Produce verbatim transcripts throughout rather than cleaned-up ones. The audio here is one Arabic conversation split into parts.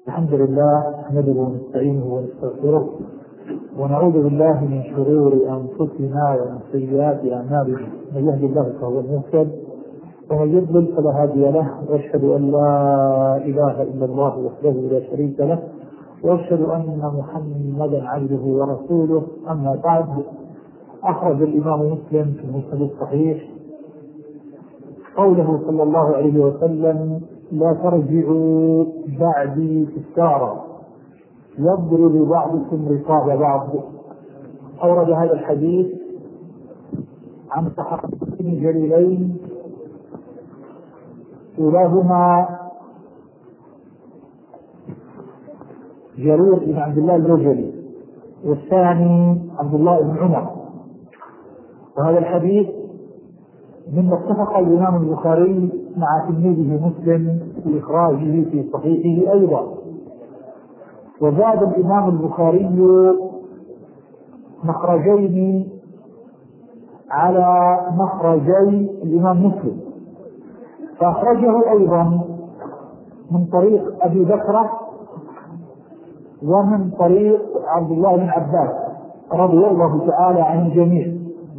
الحمد لله نحمده ونستعينه ونستغفره ونعوذ بالله من شرور أنفسنا ومن سيئات أعمالنا، من يهد الله فهو المهتد ومن يضلل فلا هادي له، وأشهد أن لا إله إلا الله وحده لا شريك له، وأشهد أن محمدا عبده ورسوله. أما بعد، أخرج الإمام مسلم في المسند الصحيح قوله صلى الله عليه وسلم: لا ترجعوا بعدي كفارا يضرب بعضكم رقاب بعض. أورد هذا الحديث عن صحابيين جليلين، أولاهما جرير بن عبد الله البجلي، والثاني عبد الله بن عمر. وهذا الحديث مما اتفق الإمام البخاري مع تلميذه مسلم في إخراجه في صحيحه أيضا. وزاد الإمام البخاري مخرجين على مخرجي الإمام مسلم، فأخرجه أيضا من طريق أبي بكر ومن طريق عبد الله بن عباس رضي الله تعالى عن الجميع.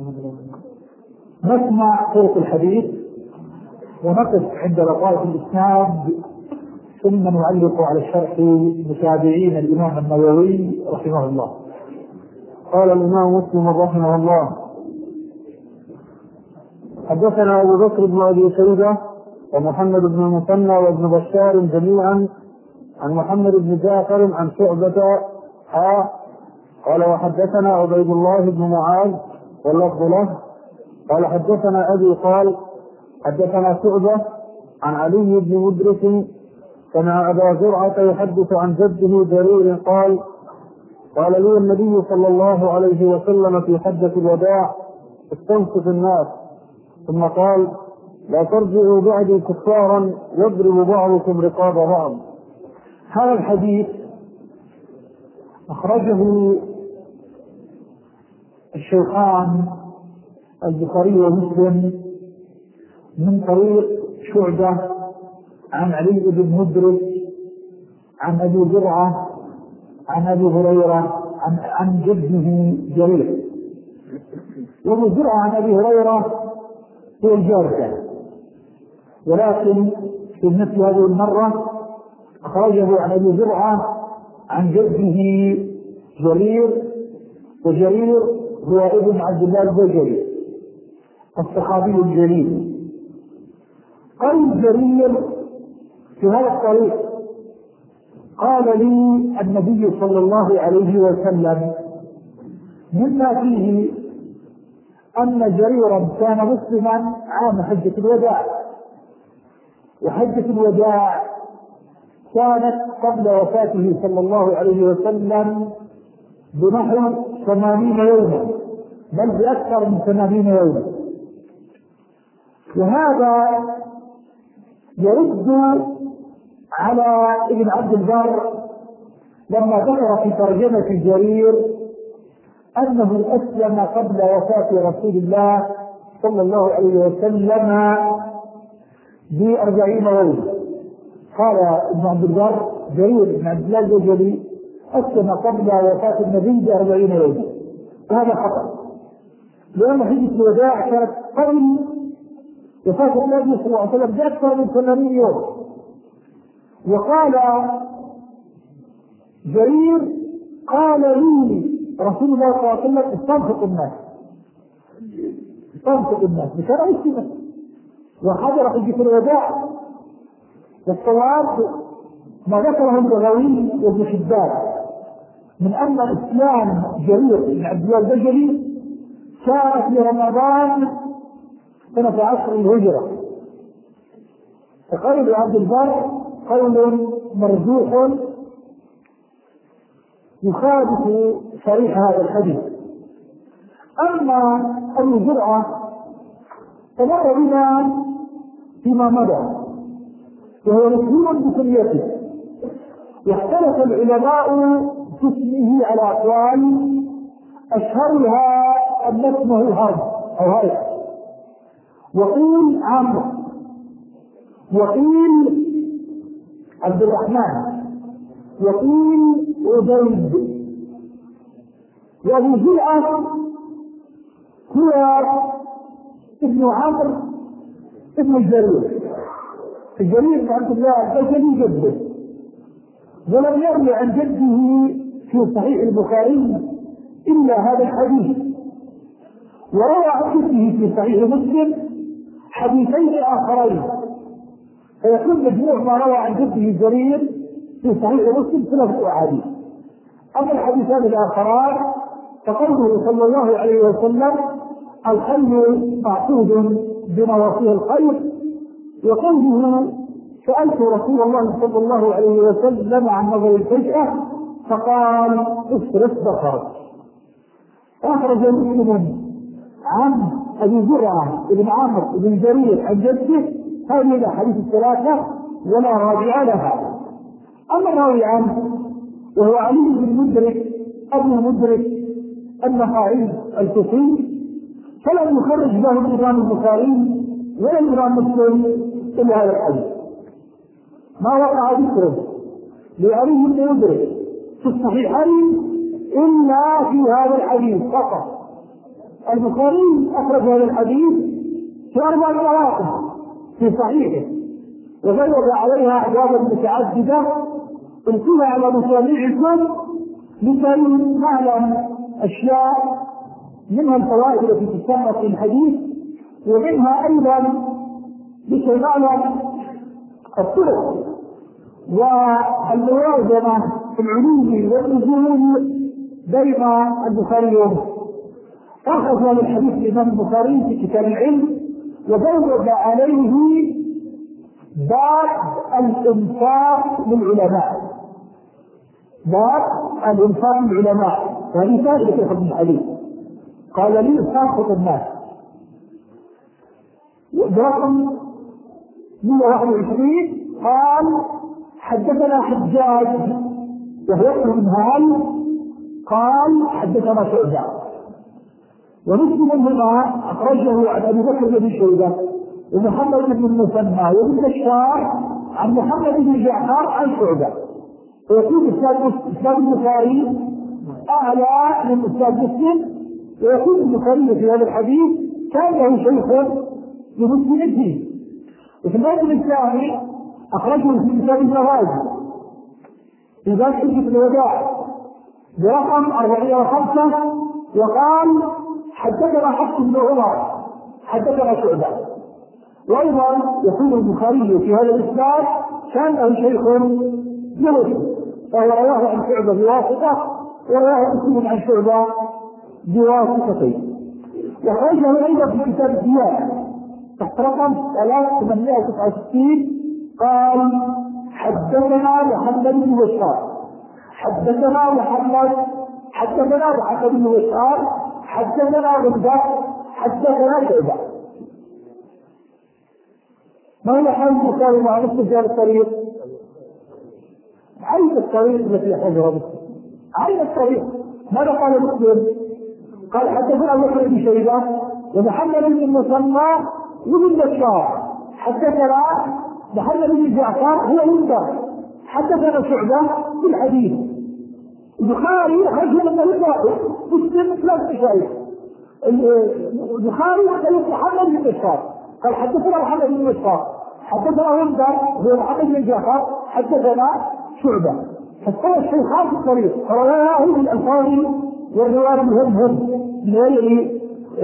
نسمع طرق الحديث ونقف عند لطائف الإسناد، ثم نعلق على شرح متابعين الإمام النووي رحمه الله. قال الإمام مسلم رحمه الله: حدثنا أبو بكر بن أبي شيبة ومحمد بن المثنى وابن بشار جميعا عن محمد بن جعفر عن شعبة حا قال: وحدثنا عبيد الله بن معاذ واللفظ له قال: حدثنا أبي قال: حدثنا شعبة عن علي بن مدرك سمع أبا زرعة يحدث عن جده جرير قال: قال لي النبي صلى الله عليه وسلم في حجة الوداع: استنصف الناس، ثم قال: لا ترجعوا بعدي كفارا يضرب بعضكم رقاب بعض. هذا الحديث أخرجه الشيخان البخاري ومسلم من طريق شعبة عن علي بن مدرك عن أبي زرعة عن أبي هريرة عن, عن جده جرير. وأبو زرعة عن أبي هريرة هو الجاركة، ولكن في مثل هذه المرة أخرجه عن أبي زرعة عن جده جرير، وجرير هو ابن عبد الله البجلي الصحابي الجليل. قال جرير في هذا الطريق: قال لي النبي صلى الله عليه وسلم، مما فيه أن جريرا كان مسلما عام حجة الوداع، وحجة الوداع كانت قبل وفاته صلى الله عليه وسلم بنحو ثمانين يوما، بل بأكثر من ثمانين يوما. وهذا يرد على ابن عبد البر لما ذكر في ترجمة جرير أنه أسلم قبل وفاة رسول الله صلى الله عليه وسلم بأربعين يوما. قال ابن عبد البر: جرير بن عبد الله البجلي أسلم قبل وفاة النبي بأربعين يوما. وهذا خطأ، لأن حجة الوداع كانت قبل وفاة النبي صلى الله عليه وسلم بأكثر من ثمانين يوم. وقال جرير: قال لي رسول الله صلى الله عليه وسلم: استنفق الناس، استنفق الناس بشرع السنة وحضر حجة الوداع. والصواب ما ذكره البغوي وابن حبان من أن الإسلام جرير بن عبد الله البجلي كان في رمضان سنة عشر الهجرة. فقال ابن عبد البر قول مرجوح يخالف صريح هذا الحديث. أما أبو زرعة فمر بنا فيما مضى، وهو مسلم بكليته، واختلف العلماء في اسمه على أقوال، أشهرها أن اسمه هذا أو هذا، وقيل عمرو، وقيل عبد الرحمن، وقيل عبيد. وأبو زرعة هو ابن عمرو ابن الجرير. الجرير بن عبد الله البجلي جده، ولم يروي عن جده في صحيح البخاري إلا هذا الحديث، وروى عن جده في صحيح مسلم حديثين آخرين، فيكون مجموع ما روى عن جده الجرير في صحيح مسلم ثلاثة أحاديث. أما الحديثان الآخران فقوله صلى الله عليه وسلم الخير معقود بنواصيه الخير، وقوله سألت رسول الله صلى الله عليه وسلم عن نظر الفجأة فقال اصرف بصرك. أخرج مسلم عن أبي زرعة بن عمرو بن جرير عن جده هذه الأحاديث الثلاثة ولا رابع لها. أما الراوي عنه وهو علي بن مدرك أبو مدرك النخعي الكوفي فلم يخرج له الإمام البخاري ولا الإمام مسلم إلا هذا الحديث، ما وقع ذكره لعلي بن مدرك في الصحيحين إلا في هذا الحديث فقط. البخاري أخرج هذا الحديث في أربع مواقف في صحيحه، وزود عليها أبوابا متعددة انتهى على مسامعكم لكي نعلم أشياء منها الفوائد التي تسمى في الحديث، ومنها أيضا لكي نعلم الطرق والموازنة في العلوم والنزول بين البخاري ومسلم. أخذ هذا الحديث الإمام البخاري في كتاب العلم وزود عليه باب الإنفاق للعلماء، باب الإنفاق للعلماء، وهذه فائدة في الحديث. قال لي إنفاق الناس برقم مئة وواحد وعشرين قال حدثنا حجاج وهو ابن هال قال حدثنا شعبة. ومسلم هنا أخرجه عن أبي بكر بن شيبة ومحمد بن المثنى وابن بشار عن محمد بن جعفر عن شعبة، ويكون أستاذ البخاري أعلى من أستاذ مسلم، ويكون البخاري في هذا الحديث كان له شيخ لمسلم فيه. وفي الموضوع الثاني أخرجه في كتاب الجواز في باب حجة الوداع برقم أربعمائة وخمسة وقال حدثنا حفص بن عمر حدثنا شعبة. وأيضا يقول البخاري في هذا الإسناد كان له شيخ لمسلم، فهو رواه عن شعبة بواسطة ورواه مسلم عن شعبة بواسطتين. وخرجه أيضا في كتاب الديانة تحت رقم ثلاثة آلاف وثمانمائة وتسعة وستين قال حدثنا محمد بن بشار حدثنا محمد حدثنا محمد بن بشار حدثنا غندار حدثنا شعبة. ما هو حال البخاري مع نفس هذا الطريق؟ عين الطريق التي يحفظها مسلم، عين الطريق. ماذا قال مسلم؟ قال حدثنا ابو بكر بن شيبة ومحمد بن المثنى وابن بشار حدثنا محمد بن جعفر هو غندار حدثنا شعبة في الحديث. البخاري خرج من الواحد مسلم ثلاث مشايخ. البخاري قال محمد بن بشار قال حدثنا محمد بن بشار حدثنا غندار هو محمد بن جعفر حدثنا شعبة، فاستوى الشيخان في الطريق فرواه بالألفاظ والرواية مهمهم من غير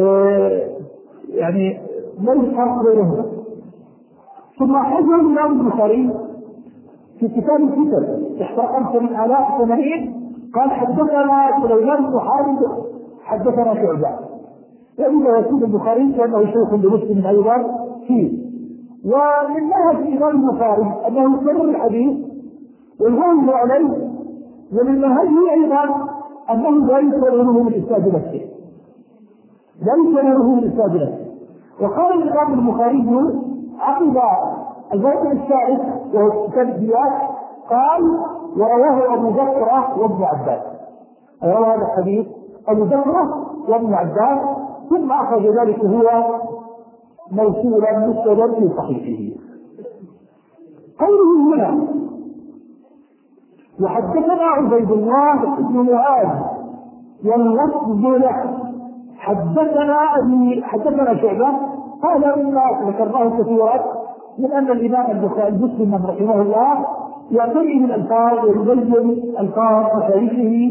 يعني لا يفرق بينهما. ثم حجر الإمام البخاري في كتاب الفتن تحت رقم ثمانية آلاف وثمانين قال حدثنا سليمان بن حارث حدثنا شعبة. وإذا يكون البخاري كأنه شيخ لمسلم أيضا فيه. ومن منهج الإمام البخاري أنه يكرر الحديث والغالب عليه، ومن منهجه أيضا أنه لا يكرره من إسناد نفسه، لا يكرره من إسناد نفسه. وقال الإمام البخاري عقب الباب الثالث وهو كتاب الديات قال ورواه أبو بكر وابن عباس، روى هذا الحديث أبو بكر وابن عباس ثم أخذ ذلك هو موصولا مسندا في صحيحه. قوله هنا وحدثنا عبيد الله بن معاذ واللفظ له حدثنا أبي حدثنا شعبة. هذا مما ذكرناه كثيرا من أن الإمام البخاري مسلم رحمه الله يعتني بالألفاظ ويبين ألفاظ مشايخه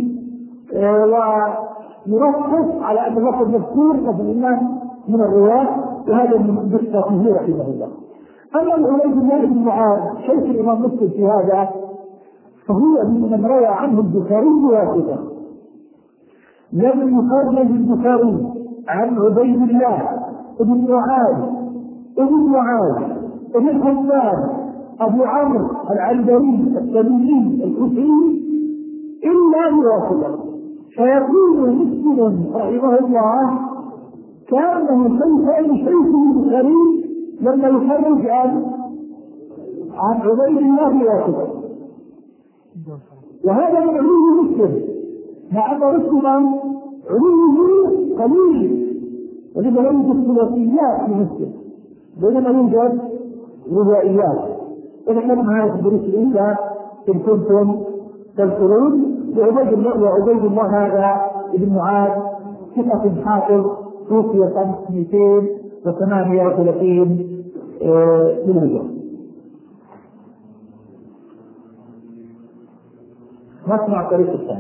ويركز على أن اللفظ مذكور مثل من الرواة، وهذا من دقته رحمه الله. أما عبيد الله بن معاذ شيخ الإمام مسلم في هذا فهو من روى عنه البخاري واحدا. لم يخرج البخاري عن عبيد الله بن معاذ ابن معاذ ابن حماد أبو عمرو العنبري التميمي الكوفي إلا بواسطة، فيقول مسلم رحمه الله كأنه ليس أي شيء البخاري لما يخرج عن عن عبيد الله بواسطة، وهذا من علوم مسلم، مع أن مسلما علومه قليل ولذا لا يوجد ثلاثيات في مسلم بينما يوجد رباعيات. إذا كان معنا في الدروس الأولى إن كنتم تذكرون وعبيد الله وعبيد الله هذا ابن معاذ ثقة حافظ توفي سنة اثنتين وثمانية وثلاثين من الهجرة. نسمع الطريق الثاني.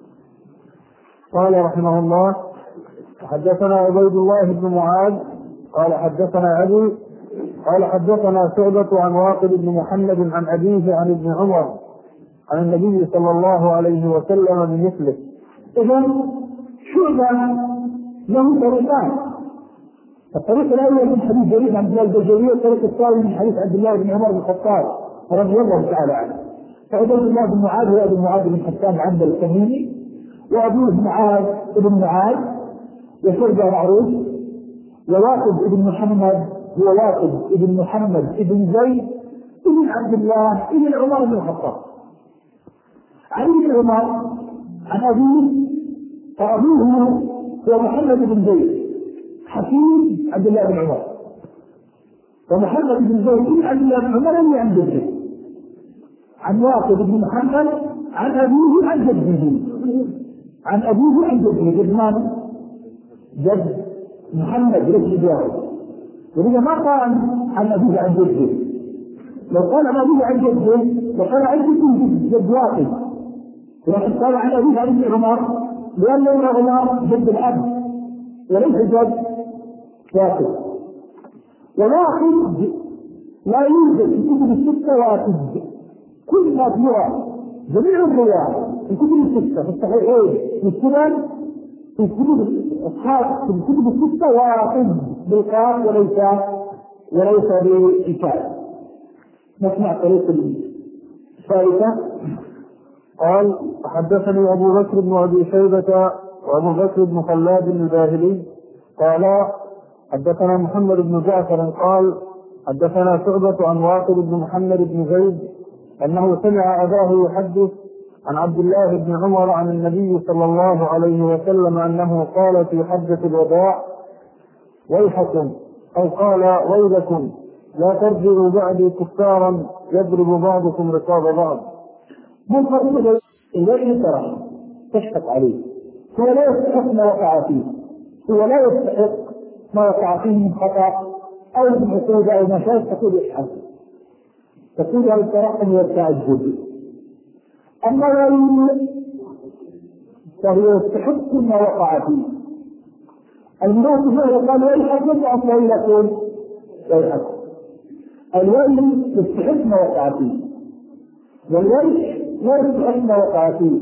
قال رحمه الله حدثنا عبيد الله بن معاذ قال حدثنا أبي قال حدثنا شعبة عن واقد بن محمد عن أبيه عن ابن عمر عن النبي صلى الله عليه وسلم بمثله. إذا شعبة له طريقان، الطريق الأول من حديث جرير عن عبد الله البجلي، والطريق الثاني من حديث عبد الله بن عمر بن الخطاب رضي الله تعالى عنه. فعبيد الله بن معاذ هو ابن معاذ بن حسان العنبري التميمي، وأبوه معاذ بن معاذ وشعبة معروف، وواقد بن محمد هو واقد بن محمد بن زيد بن عبد الله بن عمر بن الخطاب. عن ابن عمر عن أبيه فأبوه هو محمد بن زيد حفيد عبد الله بن عمر، ومحمد بن زيد بن عبد الله بن عمر اللي عن جده، عن واقد بن محمد عن أبيه عن جده، عن أبيه عن جده جدمان جد محمد ليس جاهز، ولذا ما قال عن أبيه عن جده. لو قال عن أبيه عن جده لقال عن جده جد واقد، ولكن قال عن أبيه عن ابن عمر لأن ابن عمر جد الأب وليس جد واقد. وواقد لا يوجد في كتب الستة واقد، كل ما فيها جميع الروايات في كتب الستة في الصحيحين في السنن في كتب أصحاب في الكتب الستة واقد بالقاف وليس وليس بالكاف. نسمع طريق الثالثة. قال حدثني أبو بكر بن أبي شيبة وأبو بكر بن خلاد الباهلي قال حدثنا محمد بن جعفر قال حدثنا شعبة عن واقد بن محمد بن زيد أنه سمع أباه يحدث عن عبد الله بن عمر عن النبي صلى الله عليه وسلم أنه قال في حجة الوداع ويحكم أو قال ويلكم لا ترجعوا بعدي كفارا يضرب بعضكم رقاب بعض. مفرد إليه ترى تشفق عليه، هو لا يستحق ما وقع فيه، هو لا يستحق ما وقع فيه من خطأ أو من عقوبة أو مشاكل تقول إحسان، تقول هذا الترحم والتعجب. أما الويل فهو يستحق ما وقع فيه. المراد هو قال ويحكم أو ويلكم ويحكم. الويل يستحق ما وقع فيه، والويل لا يستحق ما وقع فيه،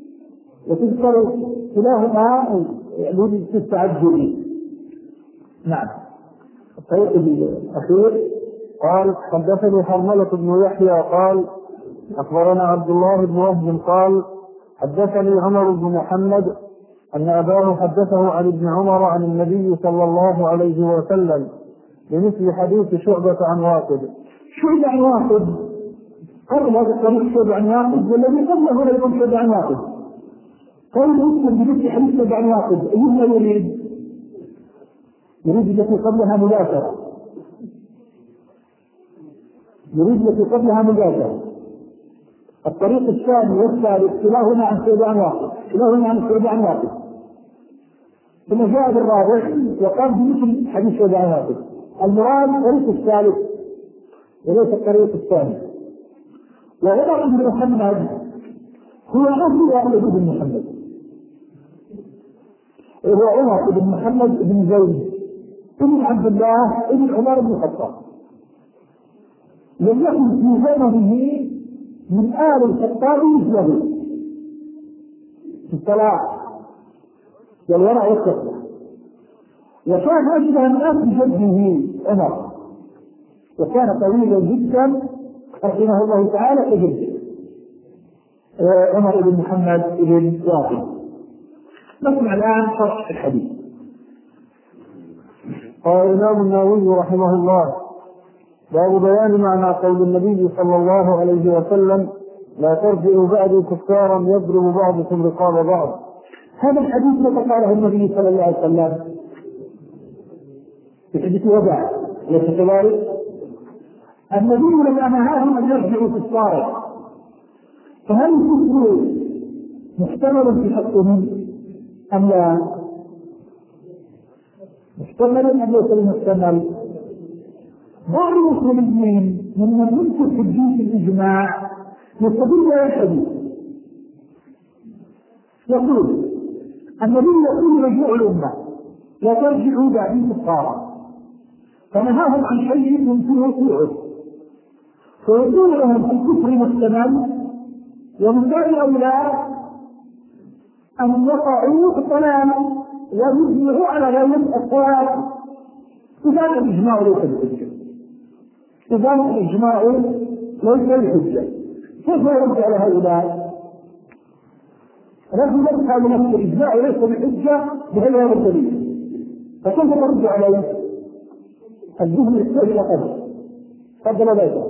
وتذكر كلاهما يقول في التعجب. نعم. الطريق الأخير قال حدثني حرملة بن يحيى قال أخبرنا عبد الله بن وهب قال حدثني عمر بن محمد أن أباه حدثه عن ابن عمر عن النبي صلى الله عليه وسلم بمثل حديث شعبة عن واقد. شعبة عن واقد قبل هذا الطريق شعبة عن واقد، والذي قبله لا يكون شعبة عن واقد. قول مسلم بمثل حديث شعبة عن واقد أيهما يريد؟ يريد التي قبلها مباشرة، يريد التي قبلها مباشرة. الطريق الثاني والثالث كلاهما عن ثوبان واحد، كلاهما عن ثوبان واحد. ثم جاء بالرابع وقام بمثل حديث ثوبان واحد. المراد الطريق الثالث وليس الطريق الثاني. وعمر بن محمد هو أهل أهل بن محمد، وهو عمر بن محمد بن زيد ابن عبد الله ابن عمر بن الخطاب. لم يكن في زمنه من آل الخطاب مثله في الصلاة والورع والتقوى، وكان أشبه الناس بجده عمر، وكان طويلا جدا رحمه الله تعالى كجده عمر بن محمد بن واحد. نسمع الآن شرح الحديث. قال الإمام النووي رحمه الله: باب بيان معنى قول النبي صلى الله عليه وسلم: لا ترجعوا بعدي كفارا يضرب بعضكم رقاب بعض. هذا الحديث متى قاله النبي صلى الله عليه وسلم؟ في حديث الوداع، أليس كذلك؟ النبي لما نهاهم أن يرجعوا كفارا، فهل الكفر محتمل في حقهم أم لا؟ محتمل أم ليس محتمل؟ بعض المسلمين ممن ينكر في الدين الإجماع يستدل على الحديث، يقول النبي يقول رجوع الأمة لا ترجعوا بعدي كفارا، فنهاهم عن شيء يمكن وقوعه، فيقول لهم في الكفر محتمل، ومن باب أولى أن يقعوا الضلال ويجمعوا على غير الأقوال. إذا الإجماع ليس بحجة، إذا الإجماع ليس بحجة، كيف يرد على هؤلاء؟ رجل يدفع لنفسه الإجماع ليس بحجة بغير هذا الدليل، فكيف ترد عليه؟ الجهل يحتاج إلى قدر. قدر ذلك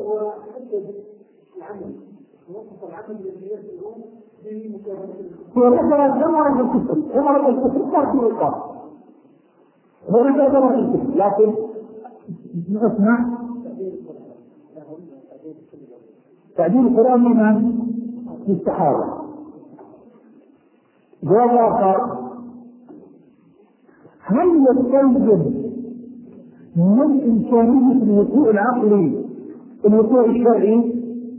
هو مثلا ثمرة الكفر، ثمرة الكفر ترك الإقامة، هو رجع ثمرة الكفر، لكن نسمع تعديل القرآن من الصحابة. جواب آخر: هل يستلزم من الإمكانية الوقوع العقلي الوقوع الشرعي؟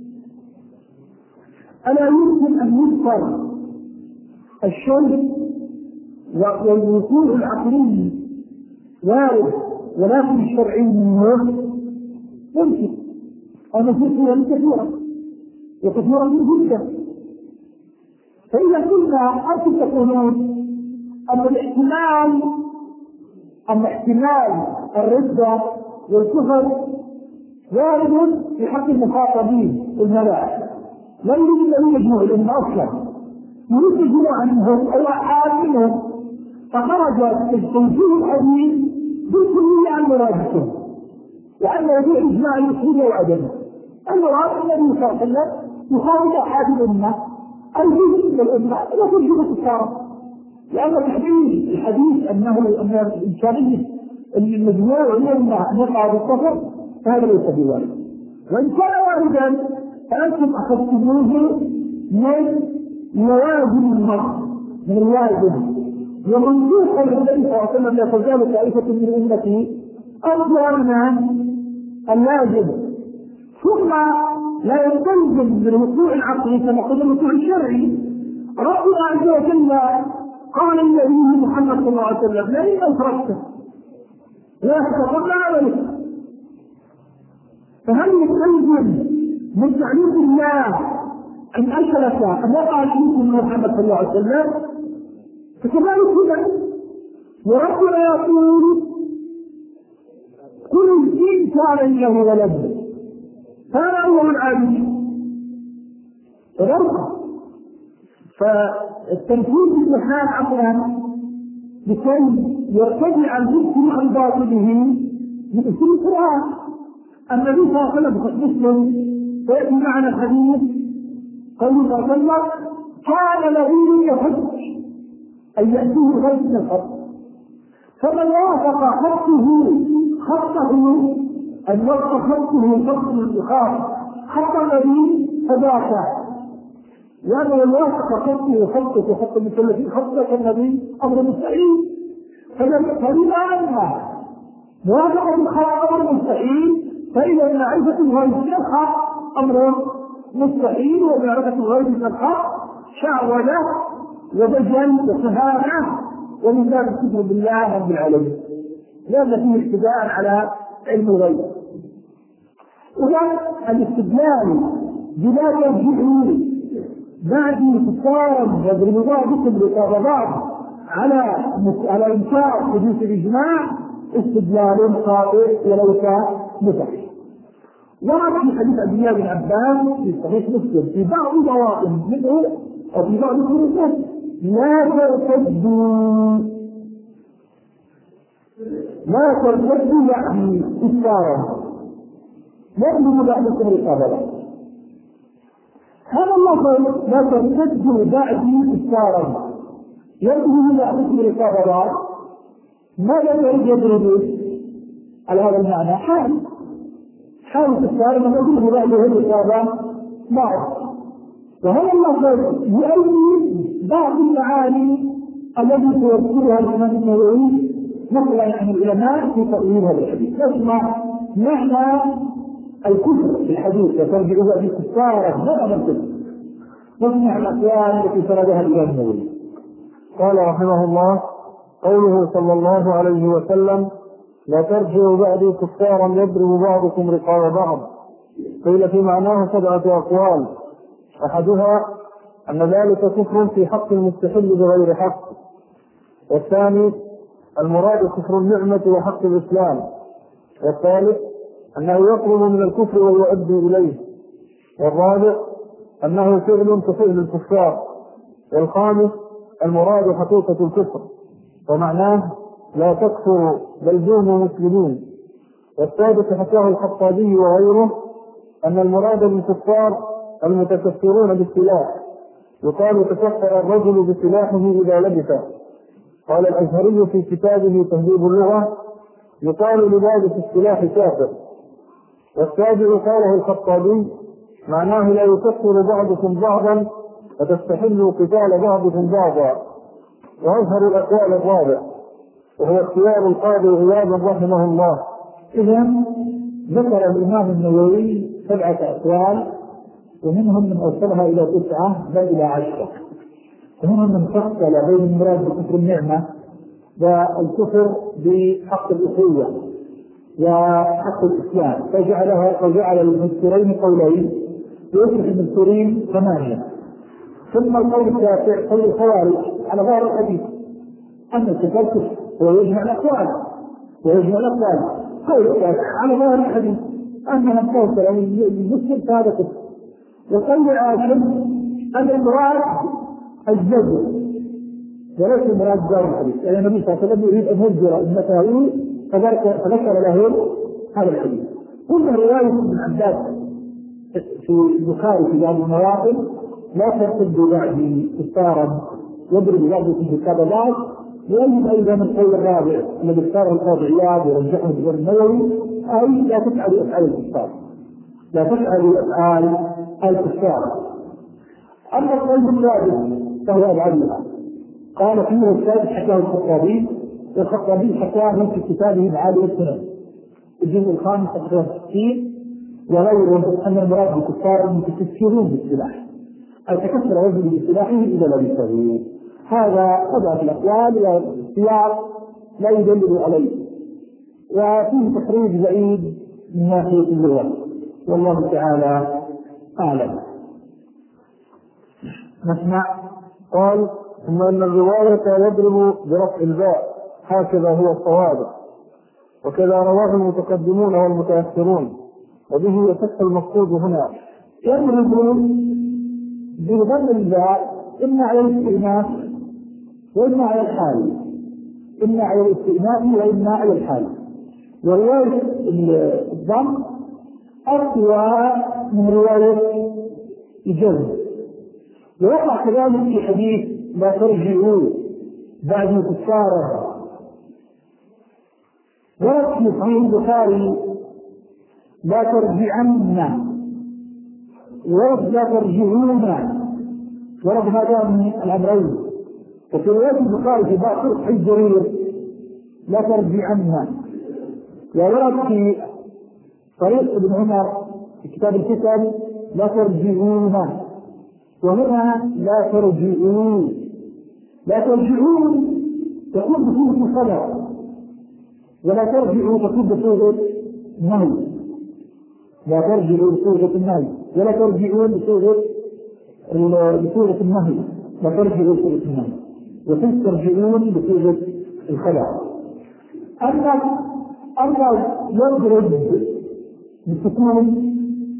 ألا يمكن أن يذكر الشيء والوقوع العقلي وارد ولكن الشرعي منه يمكن أن يكون كثيرا وكثيرا من جدا. فإذا كنا أنتم تقولون أن الاحتمال أن احتمال الردة والكفر وارد في حق المخاطبين والملاك، لا يريد أن يجمعوا الأمة أصلا، يريد الجموع عنهم أو أحد منهم، فخرج التوجيه الحديث بالكلية عن مرادكم وعن موضوع إجماع المسلمين وعدمه. المراد الذي صلى الله عليه وسلم يخاطب أحد الأمة الجزء من الأمة لا تجد كفارا، لأن الحديث الحديث أنه أن الإمكانية المجموع الأمة أن يقع بالكفر فهذا ليس بوارد، وإن كان واردا فأنتم أخذتموه من لوازم النص من الواجب، ومنسوخ النبي صلى الله عليه وسلم: لا تزال طائفة من أمتي أفضل من اللازم. ثم لا يستلزم من الوقوع العقلي كما قلنا الوقوع الشرعي. ربنا عز وجل قال النبي محمد صلى الله عليه وسلم: لئن أشركت لا يحتفظن عملك. فهل يستلزم من تعليم الله أن أشرك أن وقع الشرك من محمد صلى الله عليه وسلم؟ فكذلك هنا وربنا يقول: كل إن كان له ولد هذا هو العالم فرقة. فالتنفيذ بالحال عقلا لكي يرتجع المسلم عن باطله من اسم القرآن. النبي صلى الله عليه وسلم في مسلم فيأتي معنا الحديث قول الله صلى الله عليه وسلم: كان له يحج أن يأتيه غير من الخط، فمن وافق خطه خطه أن وافق خطه خط الإخاف خط الذي فذاك لأن الواثق خطه وخطه وخط المثلثين خطه النبي أمر مستحيل، فلما موافقة الخطأ أمر مستحيل، فإذا معرفة الغيب من الحق أمر مستحيل، ومعرفة الغيب من الحق شعوذة ودجل وسهامة، ومن ذلك الكفر بالله رب العالمين، لأن فيه ابتداء على علم الغيب. وذلك الاستدلال بلا ترجيح بعد كفار يضرب بعضكم رقاب بعض على على إنكار حدوث الإجماع استدلال خاطئ وليس مصحح. ورد في حديث عبد الله بن عباس في صحيح مسلم في بعض مواطن منه أو في بعض الخروجات: لا ترتدوا لا ترتدوا يعني كفارا يضرب بعضكم رقاب بعض. هذا الله قال: لا ترتدوا بعدي كفارا يضرب بعضكم رقاب بعض. ماذا يريد يضرب على هذا المعنى؟ حال حال كفار من يضرب بعضهم رقاب بعض. وهذا الله قال يؤيد بعض المعاني التي تذكرها الإمام النووي نقلا عن العلماء في تأويل هذا الحديث. يسمع معنى الكفر في الحديث: وترجع بعض كفارا ما أمرتم. نسمع الأقوال التي سردها الإمام النووي. قال رحمه الله: قوله صلى الله عليه وسلم: لا ترجعوا بعدي كفارا يضرب بعضكم رقاب بعض، قيل في معناه سبعة أقوال: أحدها أن ذلك كفر في حق المستحل بغير حق، والثاني المراد كفر النعمة وحق الإسلام، والثالث أنه يطلب من الكفر ويؤدي إليه، والرابع أنه فعل كفعل الكفار، والخامس المراد حقيقة الكفر ومعناه لا تكفروا بل دونوا مسلمين، والثالث حكاه الخطابي وغيره أن المراد بالكفار المتكفرون بالسلاح، يقال تكفر الرجل بسلاحه إذا لبث. قال الأزهري في كتابه تهذيب اللغة: يقال لبادئ السلاح كافر. والسابع قاله الخطابي معناه لا يكفر بعضكم بعضا فتستحلوا قتال بعضكم بعضا. وأظهر الأقوال الرابع وهو اختيار القاضي عياض رحمه الله. إذن ذكر الإمام النووي سبعة أقوال، ومنهم من أوصلها إلى تسعة بل إلى عشرة، ومنهم من فصل بين المراد بكفر النعمة والكفر بحق الأخوة وحق الإسلام، فجعلها فجعل المذكورين قولين ويصبح المذكورين ثمانية. ثم القول التاسع قول الخوارج على ظاهر الحديث أن الكفر كفر ويجمع الأقوال ويجمع الأقوال. قول التاسع على ظاهر الحديث أن من توصل المسلم فهذا كفر. وقول العاشر أن المراد الجزء وليس المراد جار الحديث، لأن يعني النبي صلى الله عليه وسلم يريد أن يجبر أمته فذكر له هذا الحديث. قلنا رواية ابن عباس في البخاري في بعض المواطن: لا ترتدوا بعدي كفارا يضرب بعضكم رقاب بعض. ويجب أيضا القول الرابع الذي اختاره القاضي عياض ورجحه الإمام النووي: أي لا تفعلوا أفعال الكفار، لا تفعلوا أفعال الكفار. أما القول الرابع فهو أبعدها. قال فيه الثالث حكاه الخطابي، والخطابي حكاه في كتابه معالي السنن الجزء الخامس صفحة ستين وغيره أن المراد بالكفار المتكفرون بالسلاح، أي تكفر رجل بسلاحه إذا لبسه. هذا أضعف الأقوال والاختيار لا يدلل عليه، وفيه تخريج بعيد من ناحية اللغة، والله تعالى أعلم. نسمع. قال: ثم أن الرواية يضرب برفع الباء، هكذا هو الصواب، وكذا رواه المتقدمون والمتأخرون، وبه يصح المقصود هنا. يضرب بضم الباء إما على الاستئناف وإما على الحال، إما على الاستئناف وإما على الحال. ورواية الضم أقوى من رواية الجزم. ووقع كذلك في حديث: لا ترجعوا بعد كفارا. ورد في صحيح البخاري: لا ترجعن، ورد لا ترجعون. ورد هذا من الأمرين. وفي رواية البخاري في بعض طرق حديث جرير لا ترجعنها، وورد في طريق ابن عمر في كتاب الفتن لا ترجعون، وهنا لا ترجعون. لا ترجعون تكون بصيغة الخبر، ولا ترجعوا تكون بصيغة النهي. لا ترجعوا بصيغة النهي ولا ترجعون بصيغة بصيغة النهي. لا ترجعوا بصيغة النهي وكيف ترجعون بصيغة الخبر. أما أما يضرب بالسكون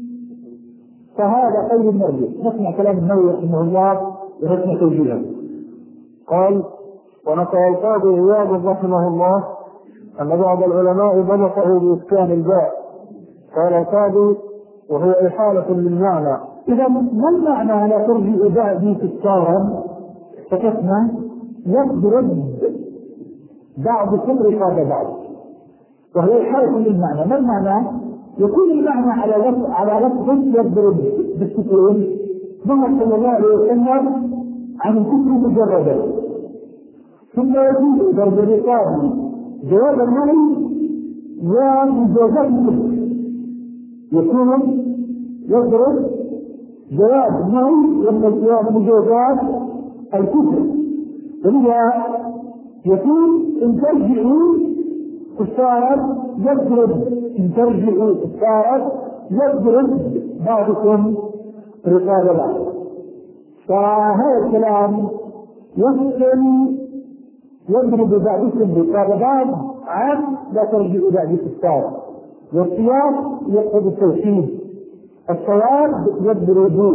فهذا خير مرجع. نسمع كلام النووي رحمه الله ونسمع توجيهه. قال: ونقل القاضي عياض رحمه الله أن بعض العلماء ضبطه بإسكان الباء. قال القاضي: وهو إحالة للمعنى. إذا ما المعنى لا ترجع بعدي كفارا؟ فكتنا يضرب بعضكم رقاب بعض، وهو إحالة للمعنى. ما المعنى؟ يكون المعنى على لفظ على لفظ يضرب بالسكون ثم صلى الله عليه وسلم عن الكفر مجردا، ثم يكون ضرب الرقاب جواب النهي ومجازات الكفر. يكون يضرب جواب النهي ومجازات الكفر. ولذا يكون إن ترجعوا كفارا يضرب إن ترجعوا كفارا يضرب بعضكم رقاب بعض. فهذا الكلام يمكن يضرب بعضكم رقاب بعض عن لا ترجعوا بعد كفارا. والسياق يقصد التوحيد. الصواب يضرب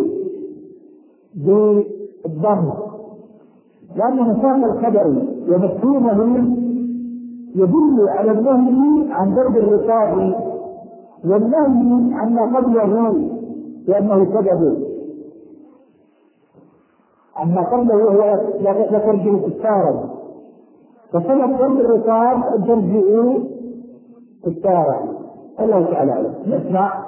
بالضم لأن مساق الخبر ومفهومه يدل على النهي عن ضرب الرقاب والنهي عما قبله لأنه سبب. عما قبله هو لا ترجع كفارا، فسبب ضرب الرقاب أن ترجعوا كفارا. الله تعالى أعلم. نسمع.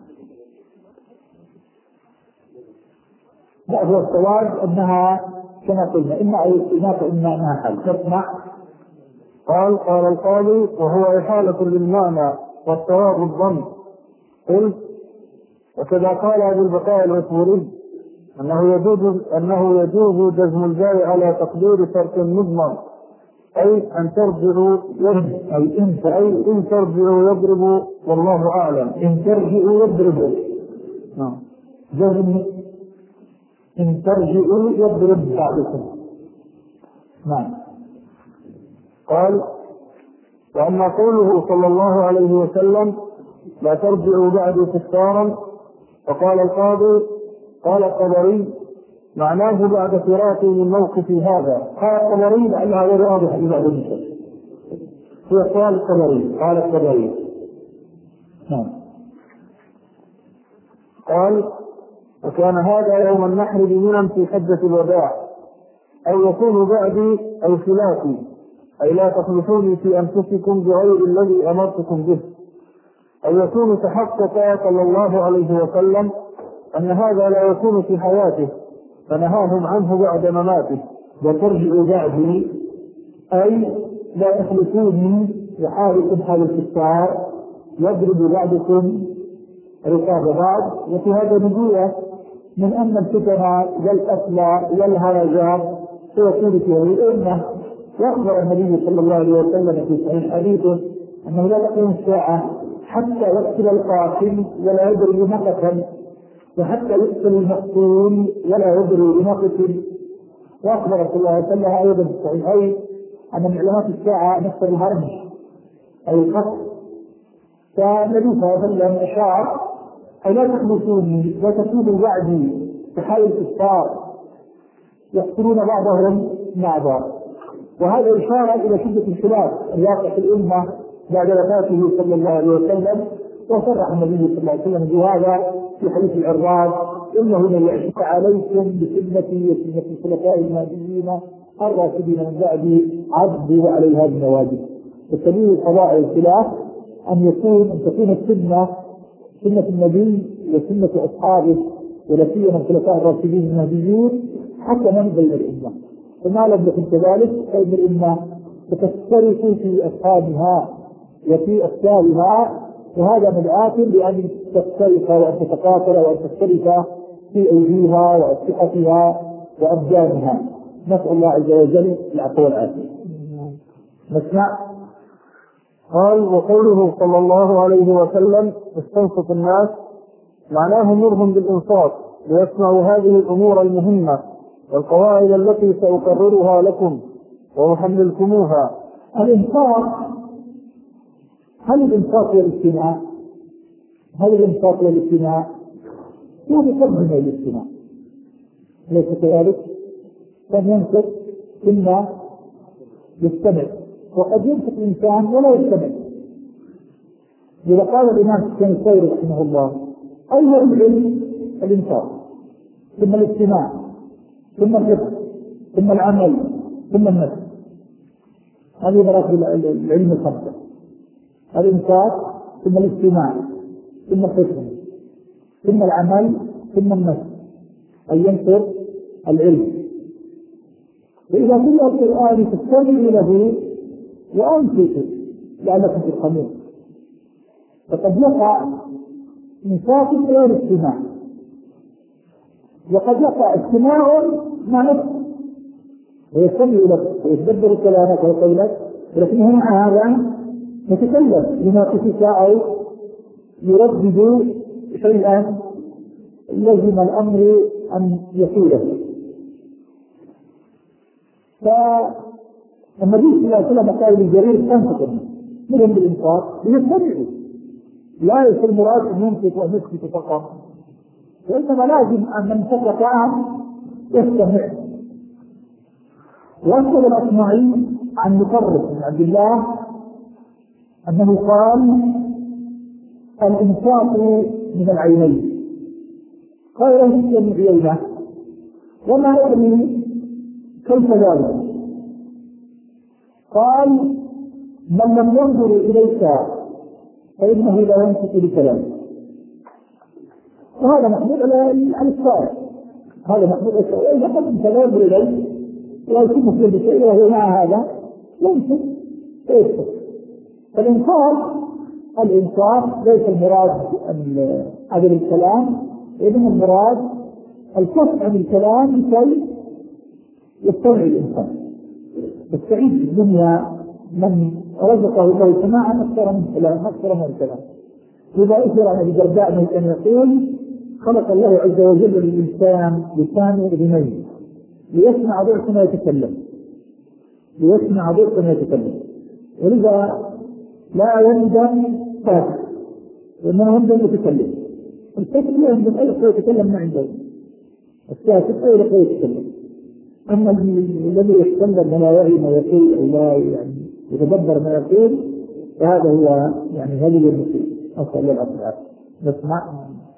لا هو الصواب أنها كما قلنا إما إناث إما أنها حل. نسمع. قال: قال القاضي: وهو إحالة للمعنى والصواب الضم. قلت: وكذا قال أبو البقاء العثوري أنه يجوز أنه يجوز جزم الباء على تقدير شرط مضمن، أي أن ترجعوا يضرب، أي إن أي إن ترجعوا يضرب، والله أعلم. إن ترجعوا يضرب. نعم. جزم إن ترجعوا يضرب بعضكم. نعم. قال: وأما قوله صلى الله عليه وسلم لا ترجعوا بعد كفارا، فقال القاضي: قال الطبري: معناه بعد فراقي من موقفي هذا. قال الطبري لعلها غير واضحة لبعض الناس. هو قال الطبري قال الطبري نعم. قال: وكان هذا يوم النحر بمنى في حجة الوداع، أو يكون بعدي أو خلافي، أي لا تخلفوني في أنفسكم بغير الذي أمرتكم به. أو يكون تحقق صلى الله عليه وسلم أن هذا لا يكون في حياته فنهاهم عنه بعد مماته. وترجعوا بعدي أي لا تخلفوني وحالكم حال الكفار يضرب بعضكم رقاب بعض. وفي هذا نبوة من أن الفتن والقتل والهرجات سيكون في هذه الأمة. وأخبر النبي صلى الله عليه وسلم في صحيح حديثه أنه لا تقوم الساعة حتى يقتل القاتل ولا يدري بما قتل، وحتى يقتل المقتول ولا يدري بما قتل. وأخبر صلى الله عليه وسلم أيضا في الصحيحين أن من علامات الساعة نفس الهرج أي القتل. فالنبي صلى الله عليه وسلم أشار أي لا تخلصوني لا تكونوا بعدي كحال الكفار يقتلون بعضهم مع بعض. وهذا إشارة إلى شدة الخلاف الواقع في الأمة بعد وفاته صلى الله عليه وسلم. وصرح النبي صلى الله عليه وسلم بهذا في حديث العرباض: إنه من يعش عليكم بسنتي وسنة الخلفاء المهديين الراشدين من بعدي عضوا عليها بالنواجذ. فالسبيل القضاء الخلاف أن يكون أن تكون السنة سنة النبي وسنة أصحابه ولا سيما الخلفاء الراشدين المهديين حكما بين الأمة، فما لم يكن كذلك فإن الأمة تفترق في أصحابها وفي أفكارها، وهذا من آثم بأن تفترق وأن تتقاتل وأن تختلف في أيديها وأسلحتها وأبدانها. نسأل الله عز وجل العفو والعافية. نسمع. قال: وقوله صلى الله عليه وسلم: استنصت الناس، معناه مرهم بالإنصات ليسمعوا هذه الأمور المهمة والقواعد التي سأقررها لكم وأحملكموها. الإنصات، هل الإنصات والاستماع؟ هل الإنصات والاستماع؟ لا بقدم الاستماع، ليس كذلك؟ كان ينصت ثم يستمع، وقد ينصت الإنسان ولا يستمع. إذا قال الإمام الثوري رحمه الله: أول العلم الإنصات، ثم الاستماع، ثم الحفظ، ثم العمل، ثم النفس. هذه مراتب العلم الخمسة: الإنصات، ثم الاستماع، ثم الحفظ، ثم العمل، ثم النفس، أن ينصر العلم. وإذا كل القرآن تستمعوا له وأنصتوا لعلكم تفهمون، فقد يقع إنصات غير استماع، وقد يقع استماع مع نفسه ويستمع لك ويتدبر كلامك وقولك، ولكنه مع هذا يتكلم يناقشك أو يردد شيئا لازم الأمر أن يقوله. فالنبي صلى الله عليه وسلم قال للجرير: تنصت منهم بالإنصات ليستمعوا، لا يصير المراد أن ينصت وأن يسكت فقط، وإنما لازم أن من سكت عنه يستمع. وأسأل الأصمعي عن مطرف بن عبد الله أنه قال: الإنصات من العينين. قال له ابن عيينة: وما أدري كيف ذلك؟ قال: من لم ينظر إليك فإنه لا ينصت لكلامك. وهذا محمود على السائل، هذا محمود على السائل. إذا قد لا ينظر إليك لا يكون مسلم بشيء وهو مع هذا ينصت فيسكت. فالإنصات الإنصات ليس المراد عدم الكلام، إنما المراد الكف عن الكلام لكي يستمع الإنسان. السعيد في الدنيا من رزقه الله سماعا أكثر من كلام أكثر من الكلام. إذا أثر عن الدرداء من أن يقول: خلق الله عز وجل للإنسان لسانه أذنين ليسمع ضعف ما يتكلم، ليسمع ضعف ما يتكلم، ولذا لا يندم فاسد وإنما يندم يتكلم. الفاسد لا يندم أي لقاء يتكلم ما عنده، الساسد أي لقاء يتكلم. أما الذي يتكلم ولا يعي ما يقول أو لا يعني يتدبر ما يقول فهذا هو يعني هذه المصيبة. أسأل الله العافية. نسمع.